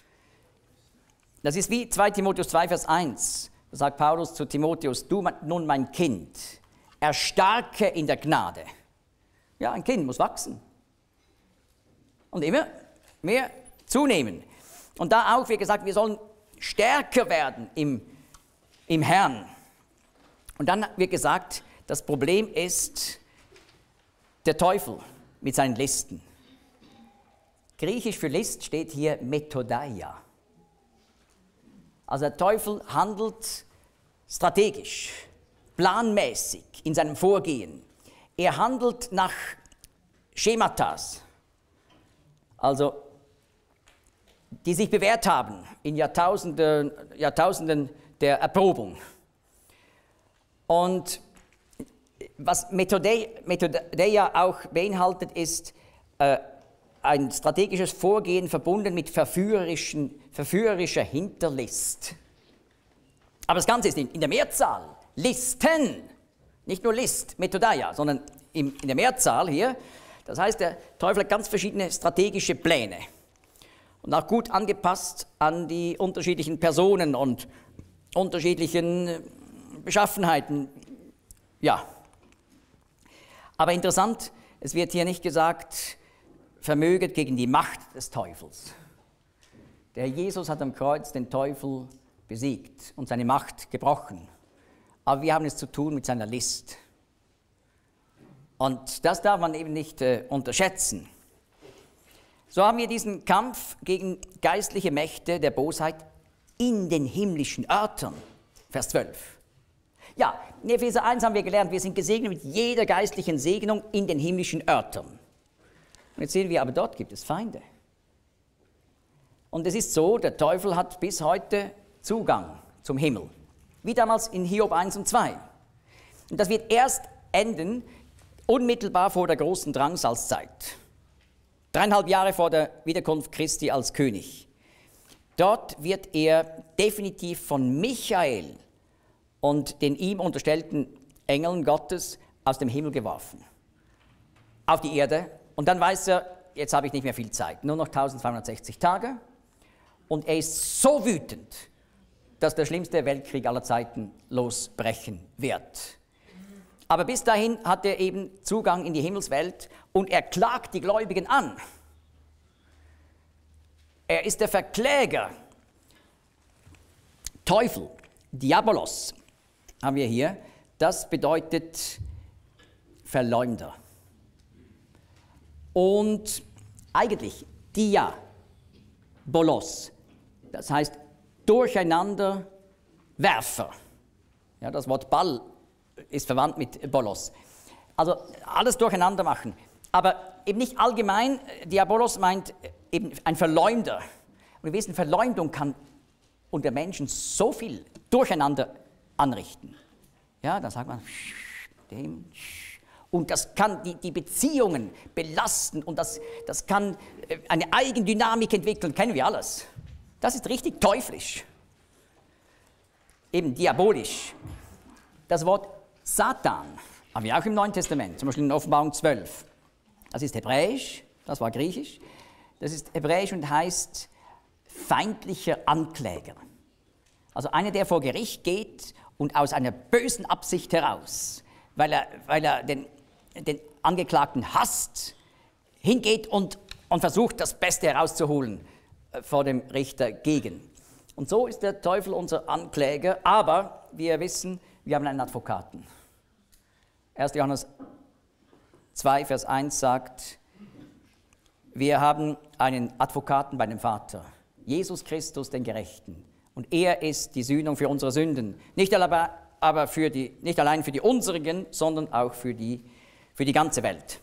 Das ist wie 2 Timotheus 2, Vers 1. Da sagt Paulus zu Timotheus, du nun mein Kind, erstarke in der Gnade. Ja, ein Kind muss wachsen. Und immer mehr zunehmen. Und da auch, wie gesagt, wir sollen stärker werden im Herrn. Und dann wird gesagt, das Problem ist der Teufel mit seinen Listen. Griechisch für List steht hier Methodeia. Also der Teufel handelt strategisch, planmäßig in seinem Vorgehen. Er handelt nach Schematas, also die sich bewährt haben in Jahrtausenden der Erprobung. Und was Methodeia auch beinhaltet, ist ein strategisches Vorgehen verbunden mit verführerischer Hinterlist. Aber das Ganze ist in der Mehrzahl. Listen, nicht nur List, Methodeia, sondern in der Mehrzahl hier. Das heißt, der Teufel hat ganz verschiedene strategische Pläne und auch gut angepasst an die unterschiedlichen Personen und unterschiedlichen Beschaffenheiten. Ja, aber interessant, es wird hier nicht gesagt, vermöget gegen die Macht des Teufels. Der Jesus hat am Kreuz den Teufel besiegt und seine Macht gebrochen. Aber wir haben es zu tun mit seiner List. Und das darf man eben nicht unterschätzen. So haben wir diesen Kampf gegen geistliche Mächte der Bosheit in den himmlischen Örtern. Vers 12. Ja, in Epheser 1 haben wir gelernt, wir sind gesegnet mit jeder geistlichen Segnung in den himmlischen Örtern. Und jetzt sehen wir, aber dort gibt es Feinde. Und es ist so, der Teufel hat bis heute Zugang zum Himmel. Wie damals in Hiob 1 und 2. Und das wird erst enden, unmittelbar vor der großen Drangsalzzeit. 3,5 Jahre vor der Wiederkunft Christi als König. Dort wird er definitiv von Michael und den ihm unterstellten Engeln Gottes aus dem Himmel geworfen. Auf die Erde. Und dann weiß er, jetzt habe ich nicht mehr viel Zeit. Nur noch 1260 Tage. Und er ist so wütend, dass der schlimmste Weltkrieg aller Zeiten losbrechen wird. Aber bis dahin hat er eben Zugang in die Himmelswelt und er klagt die Gläubigen an. Er ist der Verkläger. Teufel, Diabolos, haben wir hier. Das bedeutet Verleumder. Und eigentlich Diabolos, das heißt Durcheinanderwerfer. Ja, das Wort Ball ist verwandt mit Bolos. Also alles durcheinander machen. Aber eben nicht allgemein, Diabolos meint eben ein Verleumder. Und wir wissen, Verleumdung kann unter Menschen so viel Durcheinander anrichten. Ja, da sagt man, dem, und das kann die Beziehungen belasten und das kann eine Eigendynamik entwickeln, kennen wir alles. Das ist richtig teuflisch. Eben diabolisch. Das Wort Satan haben wir auch im Neuen Testament, zum Beispiel in Offenbarung 12. Das ist hebräisch, das war griechisch. Das ist hebräisch und heißt feindlicher Ankläger. Also einer, der vor Gericht geht und aus einer bösen Absicht heraus, weil er den Angeklagten hasst, hingeht und versucht, das Beste herauszuholen vor dem Richter gegen. Und so ist der Teufel unser Ankläger, aber wir wissen, wir haben einen Advokaten. 1. Johannes 2, Vers 1 sagt, wir haben einen Advokaten bei dem Vater, Jesus Christus, den Gerechten. Und er ist die Sühnung für unsere Sünden. Nicht allein für die unsrigen, sondern auch für die ganze Welt.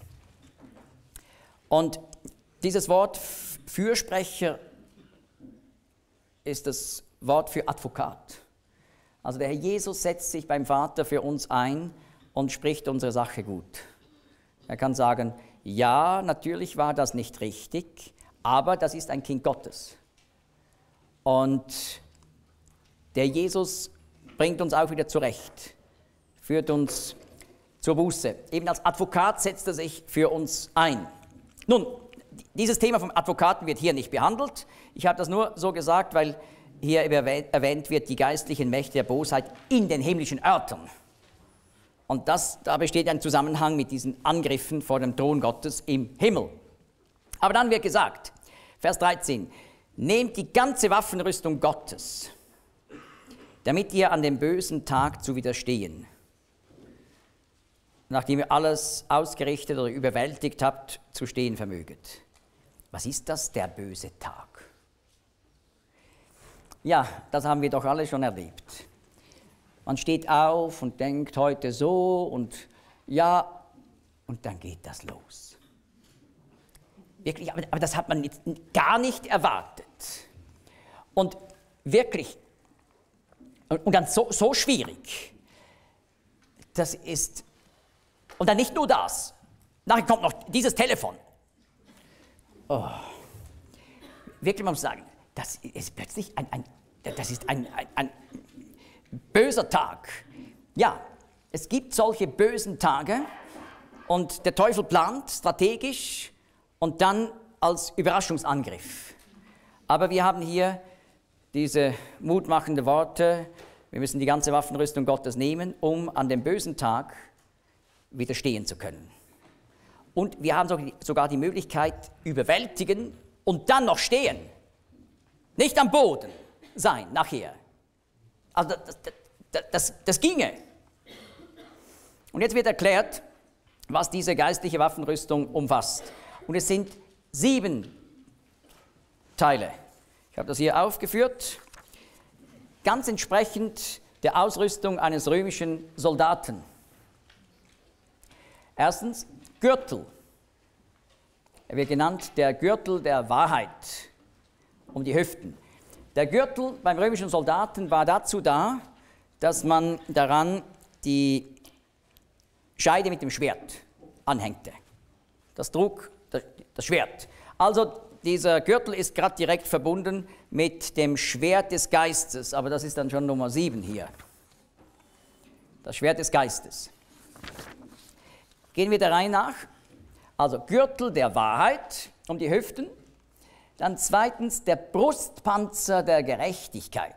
Und dieses Wort Fürsprecher ist das Wort für Advokat. Also der Herr Jesus setzt sich beim Vater für uns ein und spricht unsere Sache gut. Er kann sagen, ja, natürlich war das nicht richtig, aber das ist ein Kind Gottes. Und der Jesus bringt uns auch wieder zurecht, führt uns zur Buße. Eben als Advokat setzt er sich für uns ein. Nun, dieses Thema vom Advokaten wird hier nicht behandelt. Ich habe das nur so gesagt, weil hier erwähnt wird, die geistlichen Mächte der Bosheit in den himmlischen Örtern. Und da besteht ein Zusammenhang mit diesen Angriffen vor dem Thron Gottes im Himmel. Aber dann wird gesagt, Vers 13, nehmt die ganze Waffenrüstung Gottes, damit ihr an dem bösen Tag zu widerstehen, nachdem ihr alles ausgerichtet oder überwältigt habt, zu stehen vermöget. Was ist das, der böse Tag? Ja, das haben wir doch alle schon erlebt. Man steht auf und denkt heute so und ja, und dann geht das los. Wirklich, aber das hat man jetzt gar nicht erwartet. Und wirklich, und dann so schwierig. Das ist, und dann nicht nur das, nachher kommt noch dieses Telefon. Oh. Wirklich, man muss sagen, das ist plötzlich ein böser Tag. Ja, es gibt solche bösen Tage und der Teufel plant strategisch und dann als Überraschungsangriff. Aber wir haben hier diese mutmachenden Worte, wir müssen die ganze Waffenrüstung Gottes nehmen, um an dem bösen Tag widerstehen zu können. Und wir haben sogar die Möglichkeit, überwältigen und dann noch stehen. Nicht am Boden sein nachher. Also das ginge. Und jetzt wird erklärt, was diese geistliche Waffenrüstung umfasst. Und es sind 7 Teile. Ich habe das hier aufgeführt, ganz entsprechend der Ausrüstung eines römischen Soldaten. Erstens Gürtel. Er wird genannt der Gürtel der Wahrheit um die Hüften. Der Gürtel beim römischen Soldaten war dazu da, dass man daran die Scheide mit dem Schwert anhängte. Das trug das Schwert. Also dieser Gürtel ist gerade direkt verbunden mit dem Schwert des Geistes, aber das ist dann schon Nummer 7 hier. Das Schwert des Geistes. Gehen wir der Reihe nach. Also Gürtel der Wahrheit um die Hüften. Dann zweitens der Brustpanzer der Gerechtigkeit.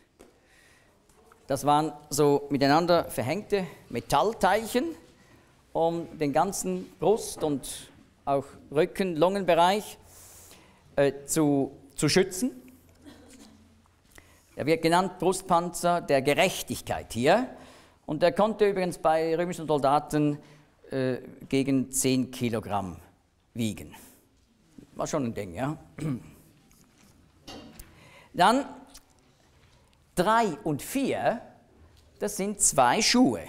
Das waren so miteinander verhängte Metallteilchen, um den ganzen Brust- und auch Rücken-, Lungenbereich zu schützen. Er wird genannt Brustpanzer der Gerechtigkeit hier. Und der konnte übrigens bei römischen Soldaten gegen 10 Kilogramm wiegen. War schon ein Ding, ja. Dann 3 und 4, das sind 2 Schuhe.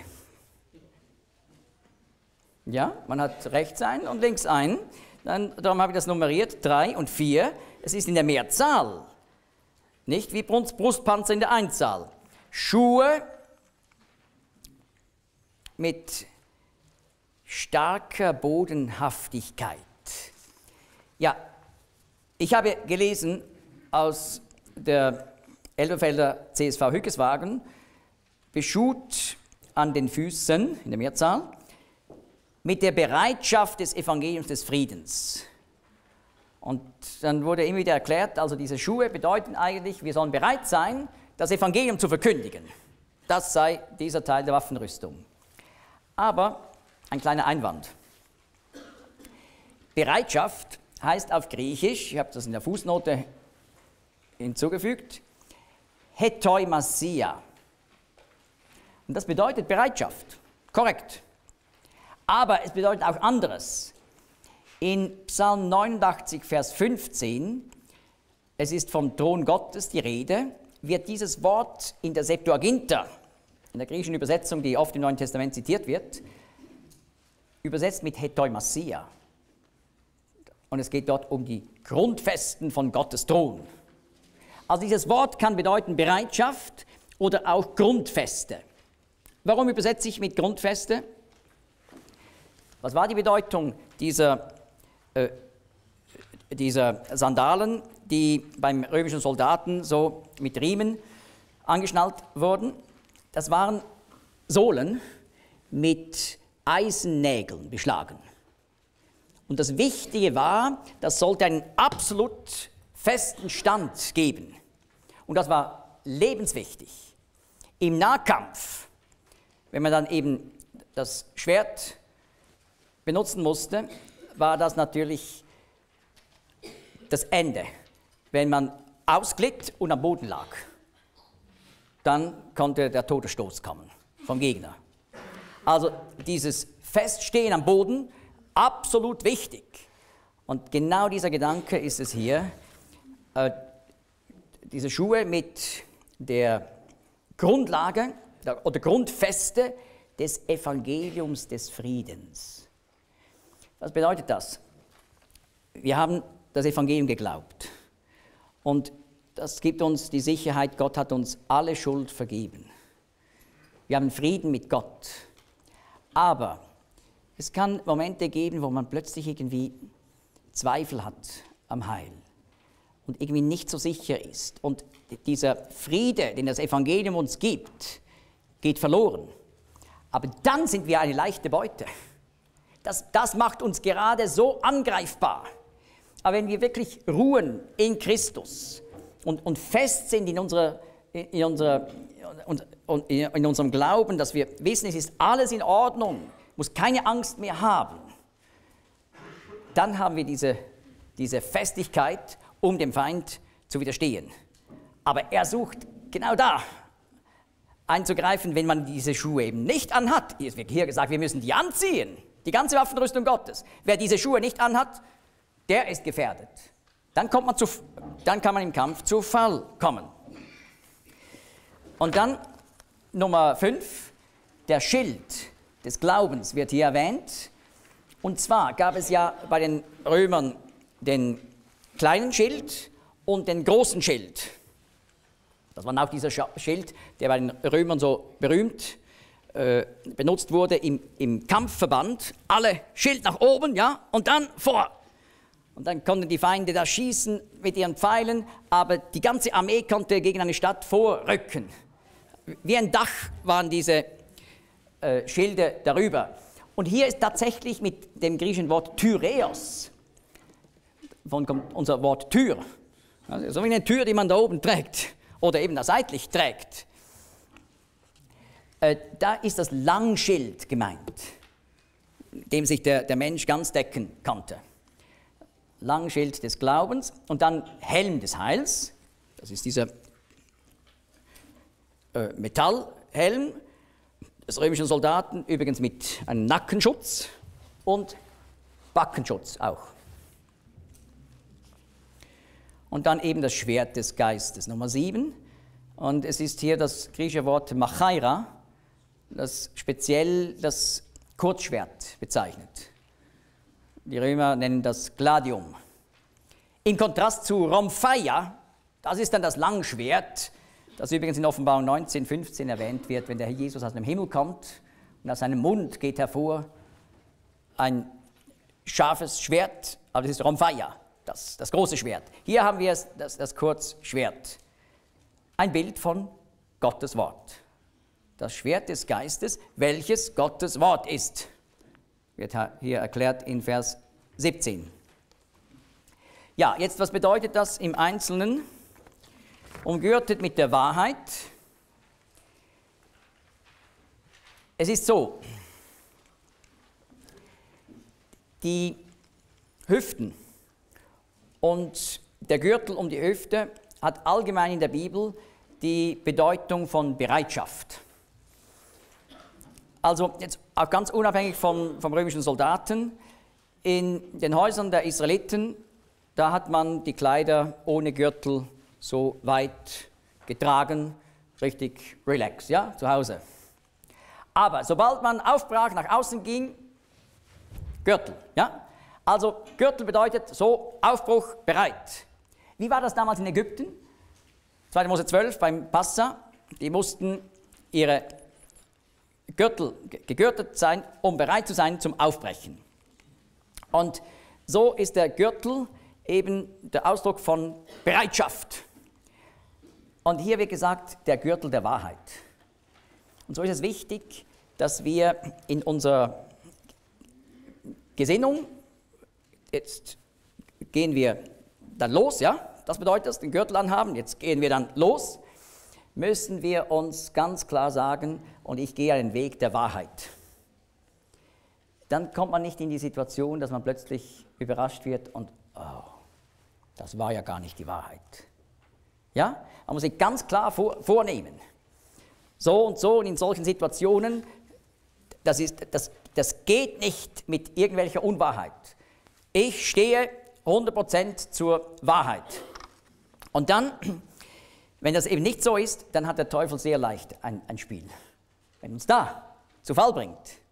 Ja, man hat rechts einen und links einen. Darum habe ich das nummeriert, 3 und 4. Es ist in der Mehrzahl, nicht wie Brustpanzer in der Einzahl. Schuhe mit starker Bodenhaftigkeit. Ja, ich habe gelesen aus der Elberfelder CSV Hückeswagen, beschut an den Füßen, in der Mehrzahl, mit der Bereitschaft des Evangeliums des Friedens. Und dann wurde immer wieder erklärt, also diese Schuhe bedeuten eigentlich, wir sollen bereit sein, das Evangelium zu verkündigen. Das sei dieser Teil der Waffenrüstung. Aber ein kleiner Einwand. Bereitschaft heißt auf Griechisch, ich habe das in der Fußnote hinzugefügt, hetoimasia. Und das bedeutet Bereitschaft. Korrekt. Aber es bedeutet auch anderes. In Psalm 89, Vers 15, es ist vom Thron Gottes die Rede, wird dieses Wort in der Septuaginta, in der griechischen Übersetzung, die oft im Neuen Testament zitiert wird, übersetzt mit hetoimasia. Und es geht dort um die Grundfesten von Gottes Thron. Also dieses Wort kann bedeuten Bereitschaft oder auch Grundfeste. Warum übersetze ich mit Grundfeste? Was war die Bedeutung dieser Sandalen, die beim römischen Soldaten so mit Riemen angeschnallt wurden? Das waren Sohlen mit Eisennägeln beschlagen. Und das Wichtige war, das sollte einen absolut festen Stand geben. Und das war lebenswichtig. Im Nahkampf, wenn man dann eben das Schwert benutzen musste, war das natürlich das Ende. Wenn man ausglitt und am Boden lag, dann konnte der Todesstoß kommen vom Gegner. Also dieses Feststehen am Boden, absolut wichtig. Und genau dieser Gedanke ist es hier, diese Schuhe mit der Grundlage oder Grundfeste des Evangeliums des Friedens. Was bedeutet das? Wir haben das Evangelium geglaubt und das gibt uns die Sicherheit, Gott hat uns alle Schuld vergeben. Wir haben Frieden mit Gott. Aber es kann Momente geben, wo man plötzlich irgendwie Zweifel hat am Heil und irgendwie nicht so sicher ist. Und dieser Friede, den das Evangelium uns gibt, geht verloren. Aber dann sind wir eine leichte Beute. Das macht uns gerade so angreifbar. Aber wenn wir wirklich ruhen in Christus und fest sind in unserem Glauben, dass wir wissen, es ist alles in Ordnung, muss keine Angst mehr haben, dann haben wir diese Festigkeit, um dem Feind zu widerstehen. Aber er sucht genau da einzugreifen, wenn man diese Schuhe eben nicht anhat. Es wird hier gesagt, wir müssen die anziehen, die ganze Waffenrüstung Gottes. Wer diese Schuhe nicht anhat, der ist gefährdet. dann kann man im Kampf zu Fall kommen. Und dann Nummer 5, der Schild des Glaubens wird hier erwähnt. Und zwar gab es ja bei den Römern den kleinen Schild und den großen Schild. Das war auch dieser Schild, der bei den Römern so berühmt benutzt wurde im Kampfverband. Alle Schild nach oben, ja, und dann vor. Und dann konnten die Feinde da schießen mit ihren Pfeilen, aber die ganze Armee konnte gegen eine Stadt vorrücken. Wie ein Dach waren diese Schilde darüber. Und hier ist tatsächlich mit dem griechischen Wort Tyreos, davon kommt unser Wort Tür, also so wie eine Tür, die man da oben trägt oder eben da seitlich trägt. Da ist das Langschild gemeint, dem sich der Mensch ganz decken konnte. Langschild des Glaubens und dann Helm des Heils, das ist dieser Metallhelm des römischen Soldaten, übrigens mit einem Nackenschutz und Backenschutz auch. Und dann eben das Schwert des Geistes, Nummer 7. Und es ist hier das griechische Wort Machaira, das speziell das Kurzschwert bezeichnet. Die Römer nennen das Gladium. In Kontrast zu Rhomphaia, das ist dann das Langschwert, das übrigens in Offenbarung 19,15 erwähnt wird, wenn der Herr Jesus aus dem Himmel kommt und aus seinem Mund geht hervor ein scharfes Schwert, aber das ist Rhomphaia, das große Schwert. Hier haben wir das Kurzschwert, ein Bild von Gottes Wort. Das Schwert des Geistes, welches Gottes Wort ist, wird hier erklärt in Vers 17. Ja, jetzt, was bedeutet das im Einzelnen? Umgürtet mit der Wahrheit. Es ist so, die Hüften und der Gürtel um die Hüfte hat allgemein in der Bibel die Bedeutung von Bereitschaft. Also jetzt auch ganz unabhängig vom römischen Soldaten, in den Häusern der Israeliten, da hat man die Kleider ohne Gürtel so weit getragen, richtig relax, ja, zu Hause. Aber sobald man aufbrach, nach außen ging, Gürtel, ja. Also Gürtel bedeutet so Aufbruch, bereit. Wie war das damals in Ägypten? 2. Mose 12 beim Passa, die mussten ihre Gürtel gegürtet sein, um bereit zu sein zum Aufbrechen. Und so ist der Gürtel eben der Ausdruck von Bereitschaft. Und hier wird gesagt, der Gürtel der Wahrheit. Und so ist es wichtig, dass wir in unserer Gesinnung, jetzt gehen wir dann los, ja, das bedeutet das, den Gürtel anhaben, jetzt gehen wir dann los, müssen wir uns ganz klar sagen, und ich gehe einen Weg der Wahrheit. Dann kommt man nicht in die Situation, dass man plötzlich überrascht wird und, oh, das war ja gar nicht die Wahrheit. Ja, man muss sich ganz klar vornehmen. So und so und in solchen Situationen, das geht nicht mit irgendwelcher Unwahrheit. Ich stehe 100% zur Wahrheit. Und dann, wenn das eben nicht so ist, dann hat der Teufel sehr leicht ein Spiel. Wenn uns da zu Fall bringt,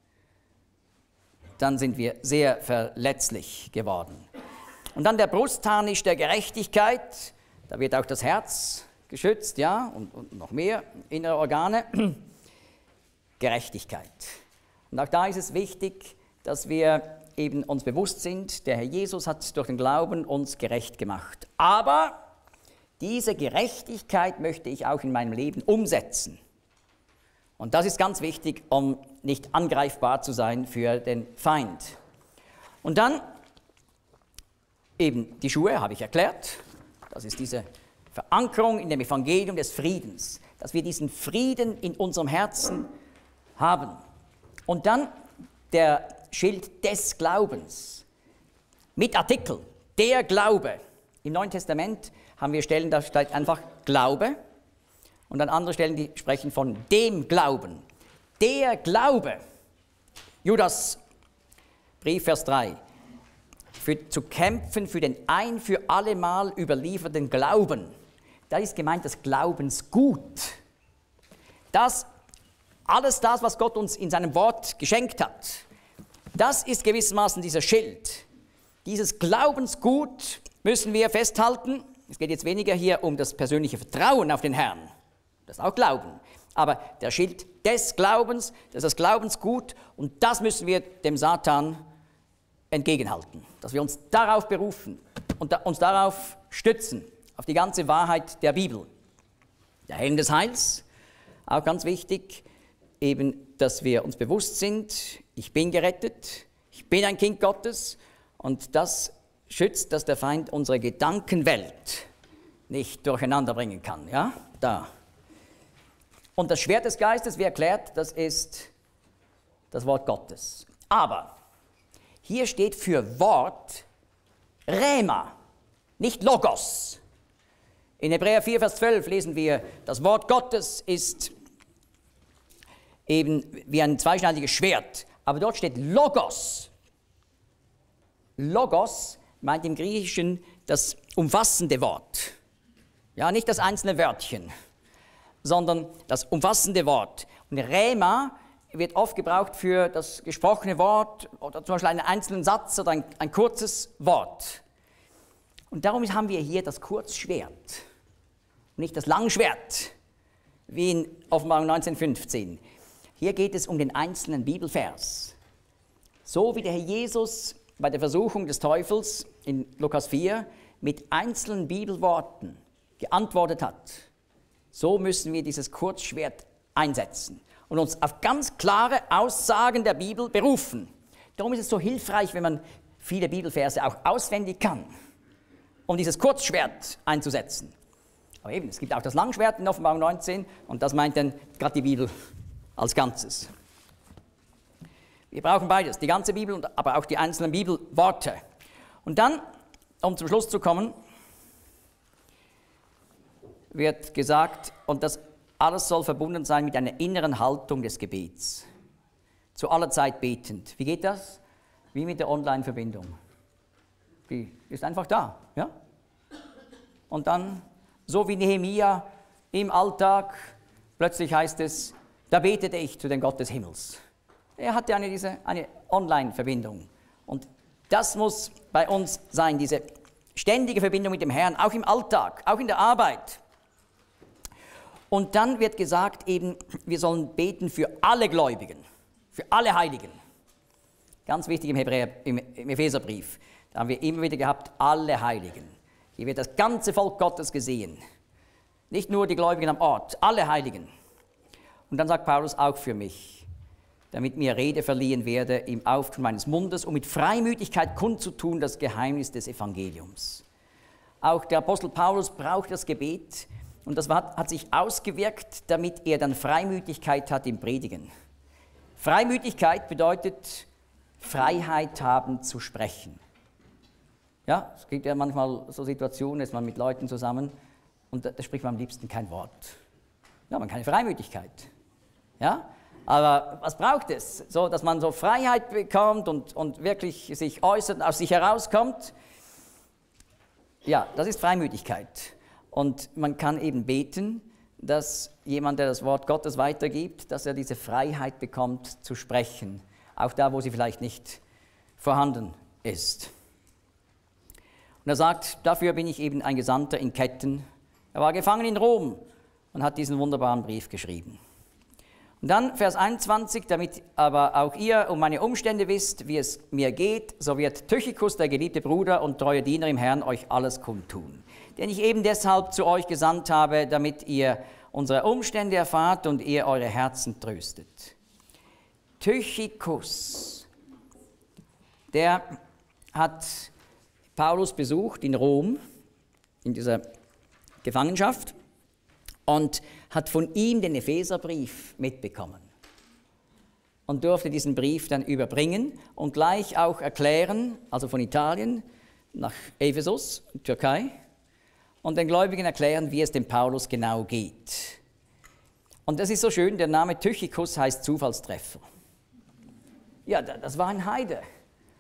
dann sind wir sehr verletzlich geworden. Und dann der Brustharnisch der Gerechtigkeit, da wird auch das Herz geschützt, ja, und noch mehr innere Organe. Gerechtigkeit. Und auch da ist es wichtig, dass wir eben uns bewusst sind, der Herr Jesus hat durch den Glauben uns gerecht gemacht. Aber diese Gerechtigkeit möchte ich auch in meinem Leben umsetzen. Und das ist ganz wichtig, um nicht angreifbar zu sein für den Feind. Und dann eben die Schuhe, habe ich erklärt. Das ist diese Verankerung in dem Evangelium des Friedens, dass wir diesen Frieden in unserem Herzen haben. Und dann der Schild des Glaubens mit Artikel, der Glaube. Im Neuen Testament haben wir Stellen, da steht einfach Glaube und an anderen Stellen, die sprechen von dem Glauben. Der Glaube. Judas Brief, Vers 3. zu kämpfen für den ein für allemal überlieferten Glauben. Da ist gemeint das Glaubensgut. Alles das, was Gott uns in seinem Wort geschenkt hat, das ist gewissermaßen dieser Schild. Dieses Glaubensgut müssen wir festhalten. Es geht jetzt weniger hier um das persönliche Vertrauen auf den Herrn. Das ist auch Glauben. Aber der Schild des Glaubens, das ist das Glaubensgut, und das müssen wir dem Satan entgegenhalten. Dass wir uns darauf berufen und uns darauf stützen, auf die ganze Wahrheit der Bibel. Der Helm des Heils, auch ganz wichtig, eben, dass wir uns bewusst sind, ich bin gerettet, ich bin ein Kind Gottes, und das schützt, dass der Feind unsere Gedankenwelt nicht durcheinander bringen kann. Ja, da. Und das Schwert des Geistes, wie erklärt, das ist das Wort Gottes. Aber hier steht für Wort Rhema, nicht Logos. In Hebräer 4, Vers 12 lesen wir, das Wort Gottes ist eben wie ein zweischneidiges Schwert. Aber dort steht Logos. Logos meint im Griechischen das umfassende Wort. Ja, nicht das einzelne Wörtchen, sondern das umfassende Wort. Und Rhema wird oft gebraucht für das gesprochene Wort oder zum Beispiel einen einzelnen Satz oder ein kurzes Wort. Und darum haben wir hier das Kurzschwert, nicht das Langschwert, wie in Offenbarung 19,15. Hier geht es um den einzelnen Bibelvers. So wie der Herr Jesus bei der Versuchung des Teufels in Lukas 4 mit einzelnen Bibelworten geantwortet hat, so müssen wir dieses Kurzschwert einsetzen und uns auf ganz klare Aussagen der Bibel berufen. Darum ist es so hilfreich, wenn man viele Bibelverse auch auswendig kann, um dieses Kurzschwert einzusetzen. Aber eben, es gibt auch das Langschwert in Offenbarung 19 und das meint dann gerade die Bibel als Ganzes. Wir brauchen beides, die ganze Bibel, aber auch die einzelnen Bibelworte. Und dann, um zum Schluss zu kommen, wird gesagt, und das alles soll verbunden sein mit einer inneren Haltung des Gebets. Zu aller Zeit betend. Wie geht das? Wie mit der Online-Verbindung. Die ist einfach da. Ja? Und dann, so wie Nehemia im Alltag, plötzlich heißt es, da betete ich zu dem Gott des Himmels. Er hatte eine Online-Verbindung. Und das muss bei uns sein, diese ständige Verbindung mit dem Herrn, auch im Alltag, auch in der Arbeit. Und dann wird gesagt eben, wir sollen beten für alle Gläubigen, für alle Heiligen. Ganz wichtig im Epheserbrief. Da haben wir immer wieder gehabt, alle Heiligen. Hier wird das ganze Volk Gottes gesehen. Nicht nur die Gläubigen am Ort, alle Heiligen. Und dann sagt Paulus auch für mich, damit mir Rede verliehen werde im Auftun meines Mundes, um mit Freimütigkeit kundzutun das Geheimnis des Evangeliums. Auch der Apostel Paulus braucht das Gebet und das hat sich ausgewirkt, damit er dann Freimütigkeit hat im Predigen. Freimütigkeit bedeutet Freiheit haben zu sprechen. Ja, es gibt ja manchmal so Situationen, ist man mit Leuten zusammen und da spricht man am liebsten kein Wort. Ja, man hat keine Freimütigkeit. Ja? Aber was braucht es? So, dass man so Freiheit bekommt und wirklich sich äußert, aus sich herauskommt. Ja, das ist Freimütigkeit. Und man kann eben beten, dass jemand, der das Wort Gottes weitergibt, dass er diese Freiheit bekommt zu sprechen. Auch da, wo sie vielleicht nicht vorhanden ist. Und er sagt, dafür bin ich eben ein Gesandter in Ketten. Er war gefangen in Rom und hat diesen wunderbaren Brief geschrieben. Und dann Vers 21, damit aber auch ihr um meine Umstände wisst, wie es mir geht, so wird Tychikus, der geliebte Bruder und treue Diener im Herrn, euch alles kundtun. Den ich eben deshalb zu euch gesandt habe, damit ihr unsere Umstände erfahrt und ihr eure Herzen tröstet. Tychikus, der hat Paulus besucht in Rom, in dieser Gefangenschaft, und hat von ihm den Epheserbrief mitbekommen und durfte diesen Brief dann überbringen und gleich auch erklären, also von Italien nach Ephesus, Türkei, und den Gläubigen erklären, wie es dem Paulus genau geht. Und das ist so schön, der Name Tychikus heißt Zufallstreffer. Ja, das war ein Heide.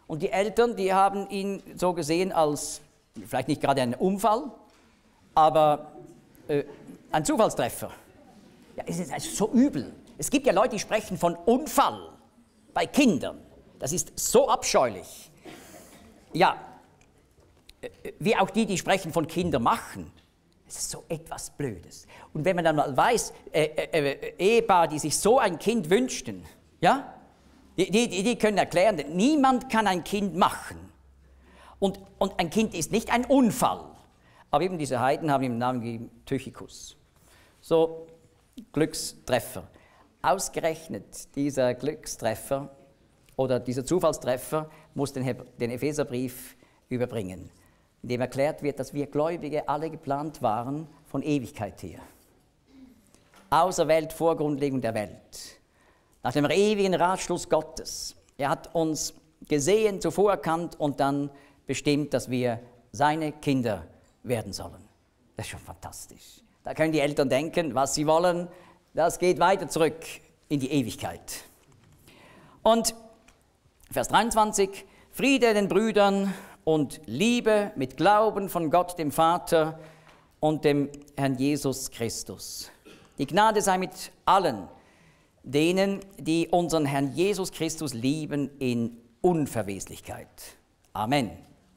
Und die Eltern, die haben ihn so gesehen als, vielleicht nicht gerade einen Unfall, aber ein Zufallstreffer. Ja, es ist also so übel. Es gibt ja Leute, die sprechen von Unfall bei Kindern. Das ist so abscheulich. Ja, wie auch die sprechen von Kinder machen. Es ist so etwas Blödes. Und wenn man dann mal weiß, Ehepaare, die sich so ein Kind wünschten, ja, die können erklären, niemand kann ein Kind machen. Und ein Kind ist nicht ein Unfall. Aber eben diese Heiden haben ihm den Namen gegeben, Tychicus. So, Glückstreffer. Ausgerechnet dieser Glückstreffer oder dieser Zufallstreffer muss den Epheserbrief überbringen, in dem erklärt wird, dass wir Gläubige alle geplant waren von Ewigkeit her. Auserwählt vor Grundlegung der Welt. Nach dem ewigen Ratschluss Gottes. Er hat uns gesehen, zuvor erkannt und dann bestimmt, dass wir seine Kinder werden sollen. Das ist schon fantastisch. Da können die Eltern denken, was sie wollen. Das geht weiter zurück in die Ewigkeit. Und Vers 23, Friede den Brüdern und Liebe mit Glauben von Gott, dem Vater und dem Herrn Jesus Christus. Die Gnade sei mit allen, denen, die unseren Herrn Jesus Christus lieben in Unverweslichkeit. Amen.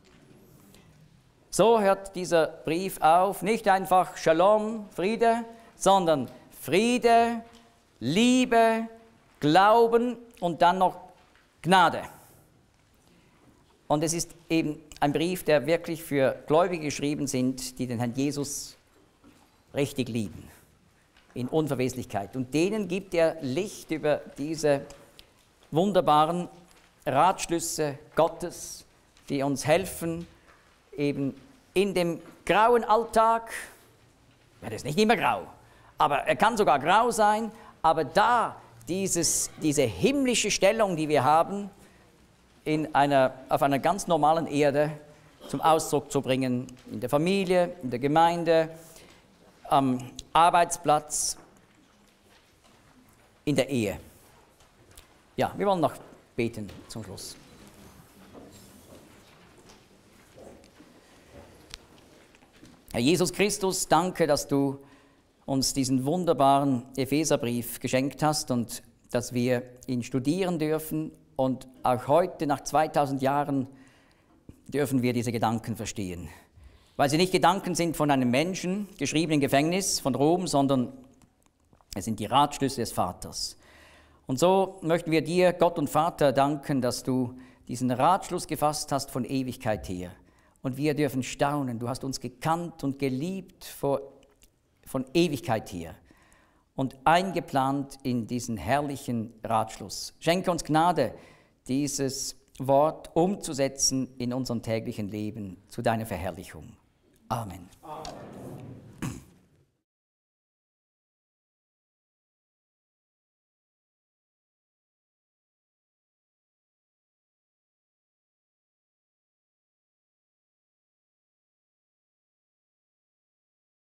So hört dieser Brief auf, nicht einfach Shalom, Friede, sondern Friede, Liebe, Glauben und dann noch Gnade. Und es ist eben ein Brief, der wirklich für Gläubige geschrieben sind, die den Herrn Jesus richtig lieben, in Unverweslichkeit. Und denen gibt er Licht über diese wunderbaren Ratschlüsse Gottes, die uns helfen, eben in dem grauen Alltag, ja, das ist nicht immer grau, aber er kann sogar grau sein, aber da diese himmlische Stellung, die wir haben, auf einer ganz normalen Erde zum Ausdruck zu bringen, in der Familie, in der Gemeinde, am Arbeitsplatz, in der Ehe. Ja, wir wollen noch beten zum Schluss. Herr Jesus Christus, danke, dass du uns diesen wunderbaren Epheserbrief geschenkt hast und dass wir ihn studieren dürfen. Und auch heute, nach 2000 Jahren, dürfen wir diese Gedanken verstehen. Weil sie nicht Gedanken sind von einem Menschen, geschrieben im Gefängnis von Rom, sondern es sind die Ratschlüsse des Vaters. Und so möchten wir dir, Gott und Vater, danken, dass du diesen Ratschluss gefasst hast von Ewigkeit her. Und wir dürfen staunen, du hast uns gekannt und geliebt von Ewigkeit her und eingeplant in diesen herrlichen Ratschluss. Schenke uns Gnade, dieses Wort umzusetzen in unserem täglichen Leben zu deiner Verherrlichung. Amen. Amen.